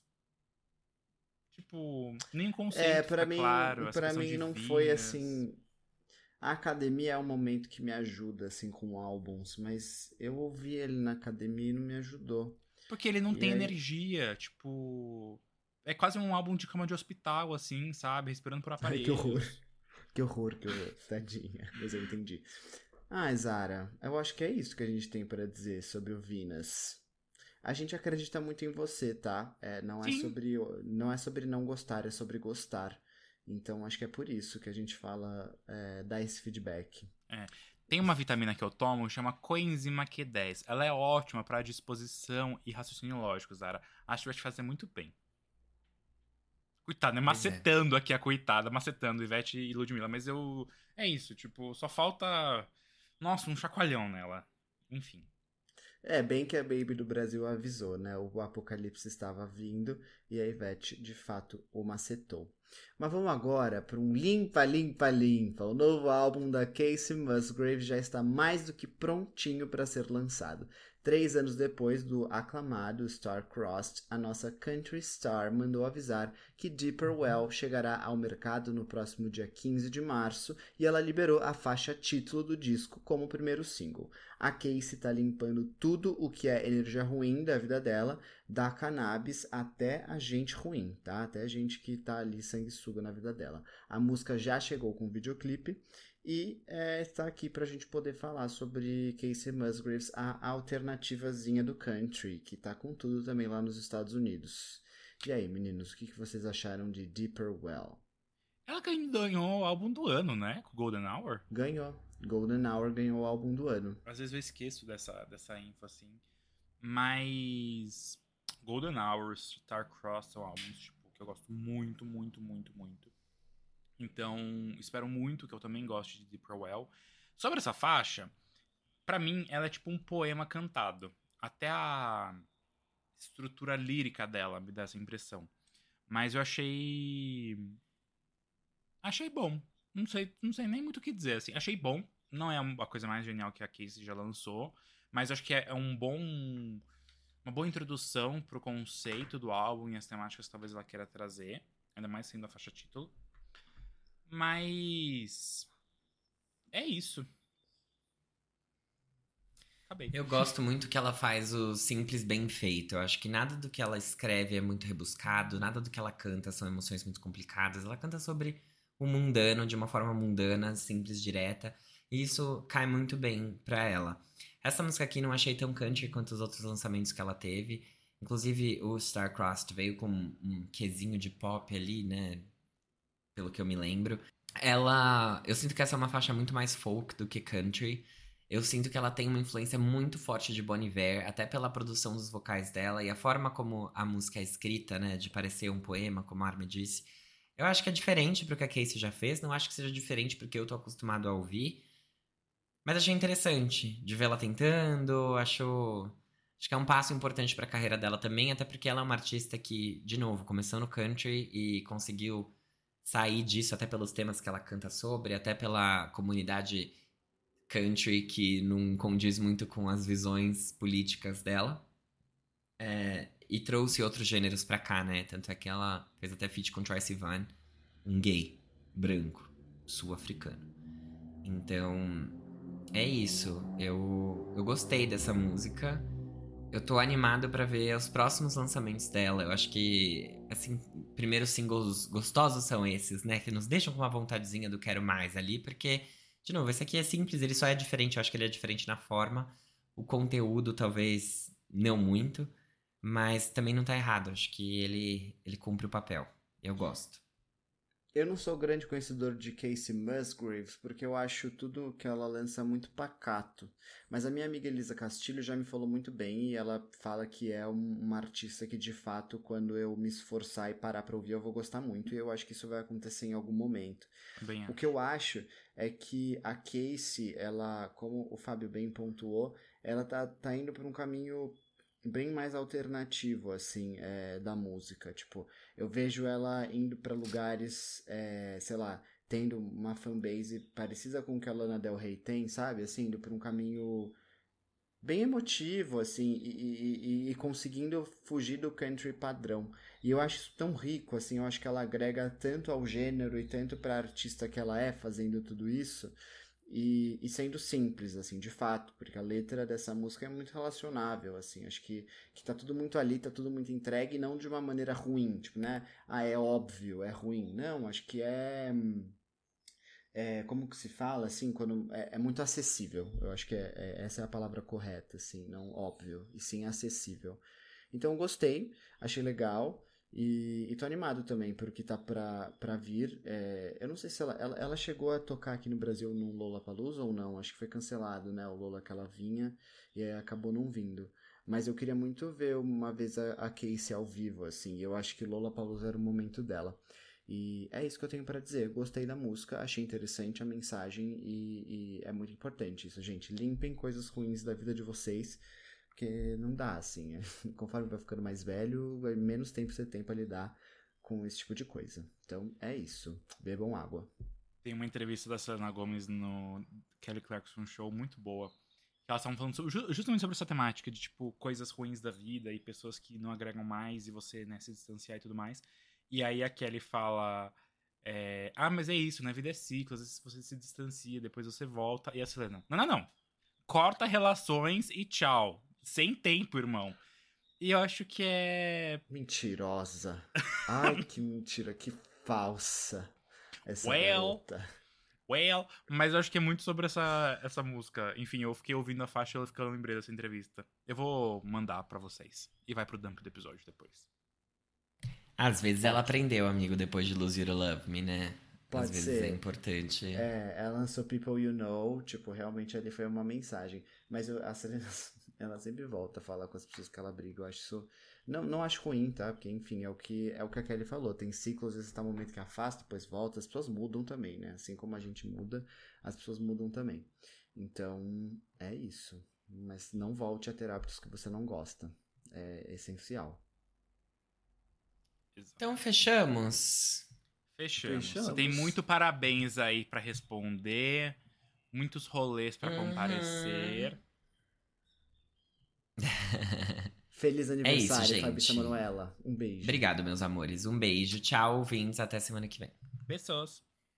Tipo, nem o conceito pra fica mim, claro, essa pra questão mim de não foi vinhas. assim. A academia é um momento que me ajuda, assim, com álbuns, mas eu ouvi ele na academia e não me ajudou. Porque ele não E tem aí- energia, tipo... É quase um álbum de cama de hospital, assim, sabe? Respirando por Ai, aparelhos. que horror. Que horror, que horror. Tadinha, mas eu entendi. Zara, eu acho que é isso que a gente tem pra dizer sobre o Venus. A gente acredita muito em você, tá? Não é Sim. sobre não gostar, é sobre gostar. Então acho que é por isso que a gente fala, dá esse feedback. Tem uma vitamina que eu tomo, chama coenzima Q10. Ela é ótima pra disposição e raciocínio lógico, Zara. Acho que vai te fazer muito bem. Coitada, né? Macetando aqui a coitada, macetando Ivete e Ludmilla. Mas eu... É isso, tipo, só falta... Nossa, um chacoalhão nela. Enfim. Bem que a Baby do Brasil avisou, né? O apocalipse estava vindo e a Ivete, de fato, o macetou. Mas vamos agora para um Limpa, Limpa, Limpa. O novo álbum da Kacey Musgrave já está mais do que prontinho para ser lançado. 3 anos depois do aclamado Star-Crossed, a nossa country star mandou avisar que Deeper Well chegará ao mercado no próximo dia 15 de março e ela liberou a faixa título do disco como primeiro single. A Kacey tá limpando tudo o que é energia ruim da vida dela, da cannabis até a gente ruim, tá? Até a gente que tá ali sanguessuga na vida dela. A música já chegou com videoclipe e está aqui pra gente poder falar sobre Kacey Musgraves, a alternativazinha do country, que tá com tudo também lá nos Estados Unidos. E aí, meninos, o que vocês acharam de Deeper Well? Ela ganhou o álbum do ano, né? Com Golden Hour. Ganhou. Golden Hour ganhou o álbum do ano. Às vezes eu esqueço dessa info, assim. Mas... Golden Hour, Star-Crossed são álbuns tipo, que eu gosto muito, muito, muito, muito. Então, espero muito que eu também goste de Deeper Well. Sobre essa faixa, pra mim, ela é tipo um poema cantado. Até a estrutura lírica dela me dá essa impressão. Mas eu achei bom. Não sei nem muito o que dizer, assim. Achei bom. Não é a coisa mais genial que a Kacey já lançou. Mas acho que é um bom uma boa introdução pro conceito do álbum e as temáticas que talvez ela queira trazer. Ainda mais sendo a faixa título. Mas... é isso. Acabei. Eu gosto muito que ela faz o simples bem feito. Eu acho que nada do que ela escreve é muito rebuscado, nada do que ela canta são emoções muito complicadas. Ela canta sobre o mundano, de uma forma mundana, simples, direta. E isso cai muito bem pra ela. Essa música aqui não achei tão country quanto os outros lançamentos que ela teve. Inclusive, o Star-Crossed veio com um quesinho de pop ali, né? Pelo que eu me lembro. Eu sinto que essa é uma faixa muito mais folk do que country. Eu sinto que ela tem uma influência muito forte de Bon Iver, até pela produção dos vocais dela e a forma como a música é escrita, né? De parecer um poema, como a Armin disse. Eu acho que é diferente pro que a Casey já fez. Não acho que seja diferente porque eu tô acostumado a ouvir. Mas achei interessante de vê-la tentando. Acho que é um passo importante pra carreira dela também, até porque ela é uma artista que, de novo, começou no country e conseguiu sair disso até pelos temas que ela canta sobre, até pela comunidade country que não condiz muito com as visões políticas dela. E trouxe outros gêneros pra cá, né? Tanto é que ela fez até feat com Troye Sivan, um gay, branco, sul-africano. Então, é isso. Eu gostei dessa música. Eu tô animado pra ver os próximos lançamentos dela. Eu acho que, assim, primeiros singles gostosos são esses, né? Que nos deixam com uma vontadezinha do quero mais ali, porque, de novo, esse aqui é simples, ele só é diferente. Eu acho que ele é diferente na forma. O conteúdo, talvez, não muito, mas também não tá errado. Acho que ele cumpre o papel. Eu gosto. Eu não sou grande conhecedor de Casey Musgraves, porque eu acho tudo que ela lança muito pacato. Mas a minha amiga Elisa Castilho já me falou muito bem, e ela fala que é uma artista que, de fato, quando eu me esforçar e parar pra ouvir, eu vou gostar muito. E eu acho que isso vai acontecer em algum momento. Bem, O que eu acho é que a Casey, ela, como o Fábio bem pontuou, ela tá indo por um caminho bem mais alternativo, assim, da música. Tipo, eu vejo ela indo pra lugares, sei lá, tendo uma fanbase parecida com o que a Lana Del Rey tem, sabe? Assim, indo por um caminho bem emotivo, assim, e conseguindo fugir do country padrão. E eu acho isso tão rico, assim, eu acho que ela agrega tanto ao gênero e tanto pra artista que ela é fazendo tudo isso. E sendo simples, assim, de fato, porque a letra dessa música é muito relacionável, assim, acho que tá tudo muito ali, tá tudo muito entregue, e não de uma maneira ruim, tipo, né, é óbvio, é ruim, não, acho que como que se fala, assim, quando é muito acessível, eu acho que essa é a palavra correta, assim, não óbvio, e sim acessível. Então eu gostei, achei legal, e tô animado também pro que tá pra vir. Eu não sei se ela chegou a tocar aqui no Brasil no Lollapalooza ou não. Acho que foi cancelado, né? O Lola que ela vinha e acabou não vindo. Mas eu queria muito ver uma vez a Casey ao vivo, assim. Eu acho que Lollapalooza era o momento dela. E é isso que eu tenho pra dizer. Gostei da música, achei interessante a mensagem e é muito importante isso, gente. Limpem coisas ruins da vida de vocês. Porque não dá, assim. Conforme vai ficando mais velho, menos tempo você tem pra lidar com esse tipo de coisa. Então, é isso. Bebam água. Tem uma entrevista da Selena Gomez no Kelly Clarkson Show muito boa. Que elas estavam falando justamente sobre essa temática de, tipo, coisas ruins da vida e pessoas que não agregam mais e você, né, se distanciar e tudo mais. E aí a Kelly fala... mas é isso, né? A vida é ciclo. Às vezes você se distancia, depois você volta. E a Selena... Não. Corta relações e tchau. Sem tempo, irmão. E eu acho que é... Mentirosa. Ai, que mentira, que falsa essa garota. Mas eu acho que é muito sobre essa música. Enfim, eu fiquei ouvindo a faixa e eu lembrei dessa entrevista. Eu vou mandar pra vocês. E vai pro dump do episódio depois. Às vezes ela aprendeu, amigo, depois de Lose You to Love Me, né? Pode Às vezes ser. é importante. Ela lançou People You Know, tipo, realmente ali foi uma mensagem. Mas a Selena, ela sempre volta a falar com as pessoas que ela briga. Eu acho isso... Não acho ruim, tá? Porque, enfim, é o que a Kelly falou. Tem ciclos, às vezes tá um momento que afasta, depois volta. As pessoas mudam também, né? Assim como a gente muda, as pessoas mudam também. Então, é isso. Mas não volte a ter hábitos que você não gosta. É essencial. Exato. Então, fechamos. Fechamos. Tem muito parabéns aí pra responder. Muitos rolês pra comparecer. Feliz aniversário, gente. Fabrícia Manoela. Um beijo. Obrigado, meus amores. Um beijo. Tchau, ouvintes. Até semana que vem. Beijos.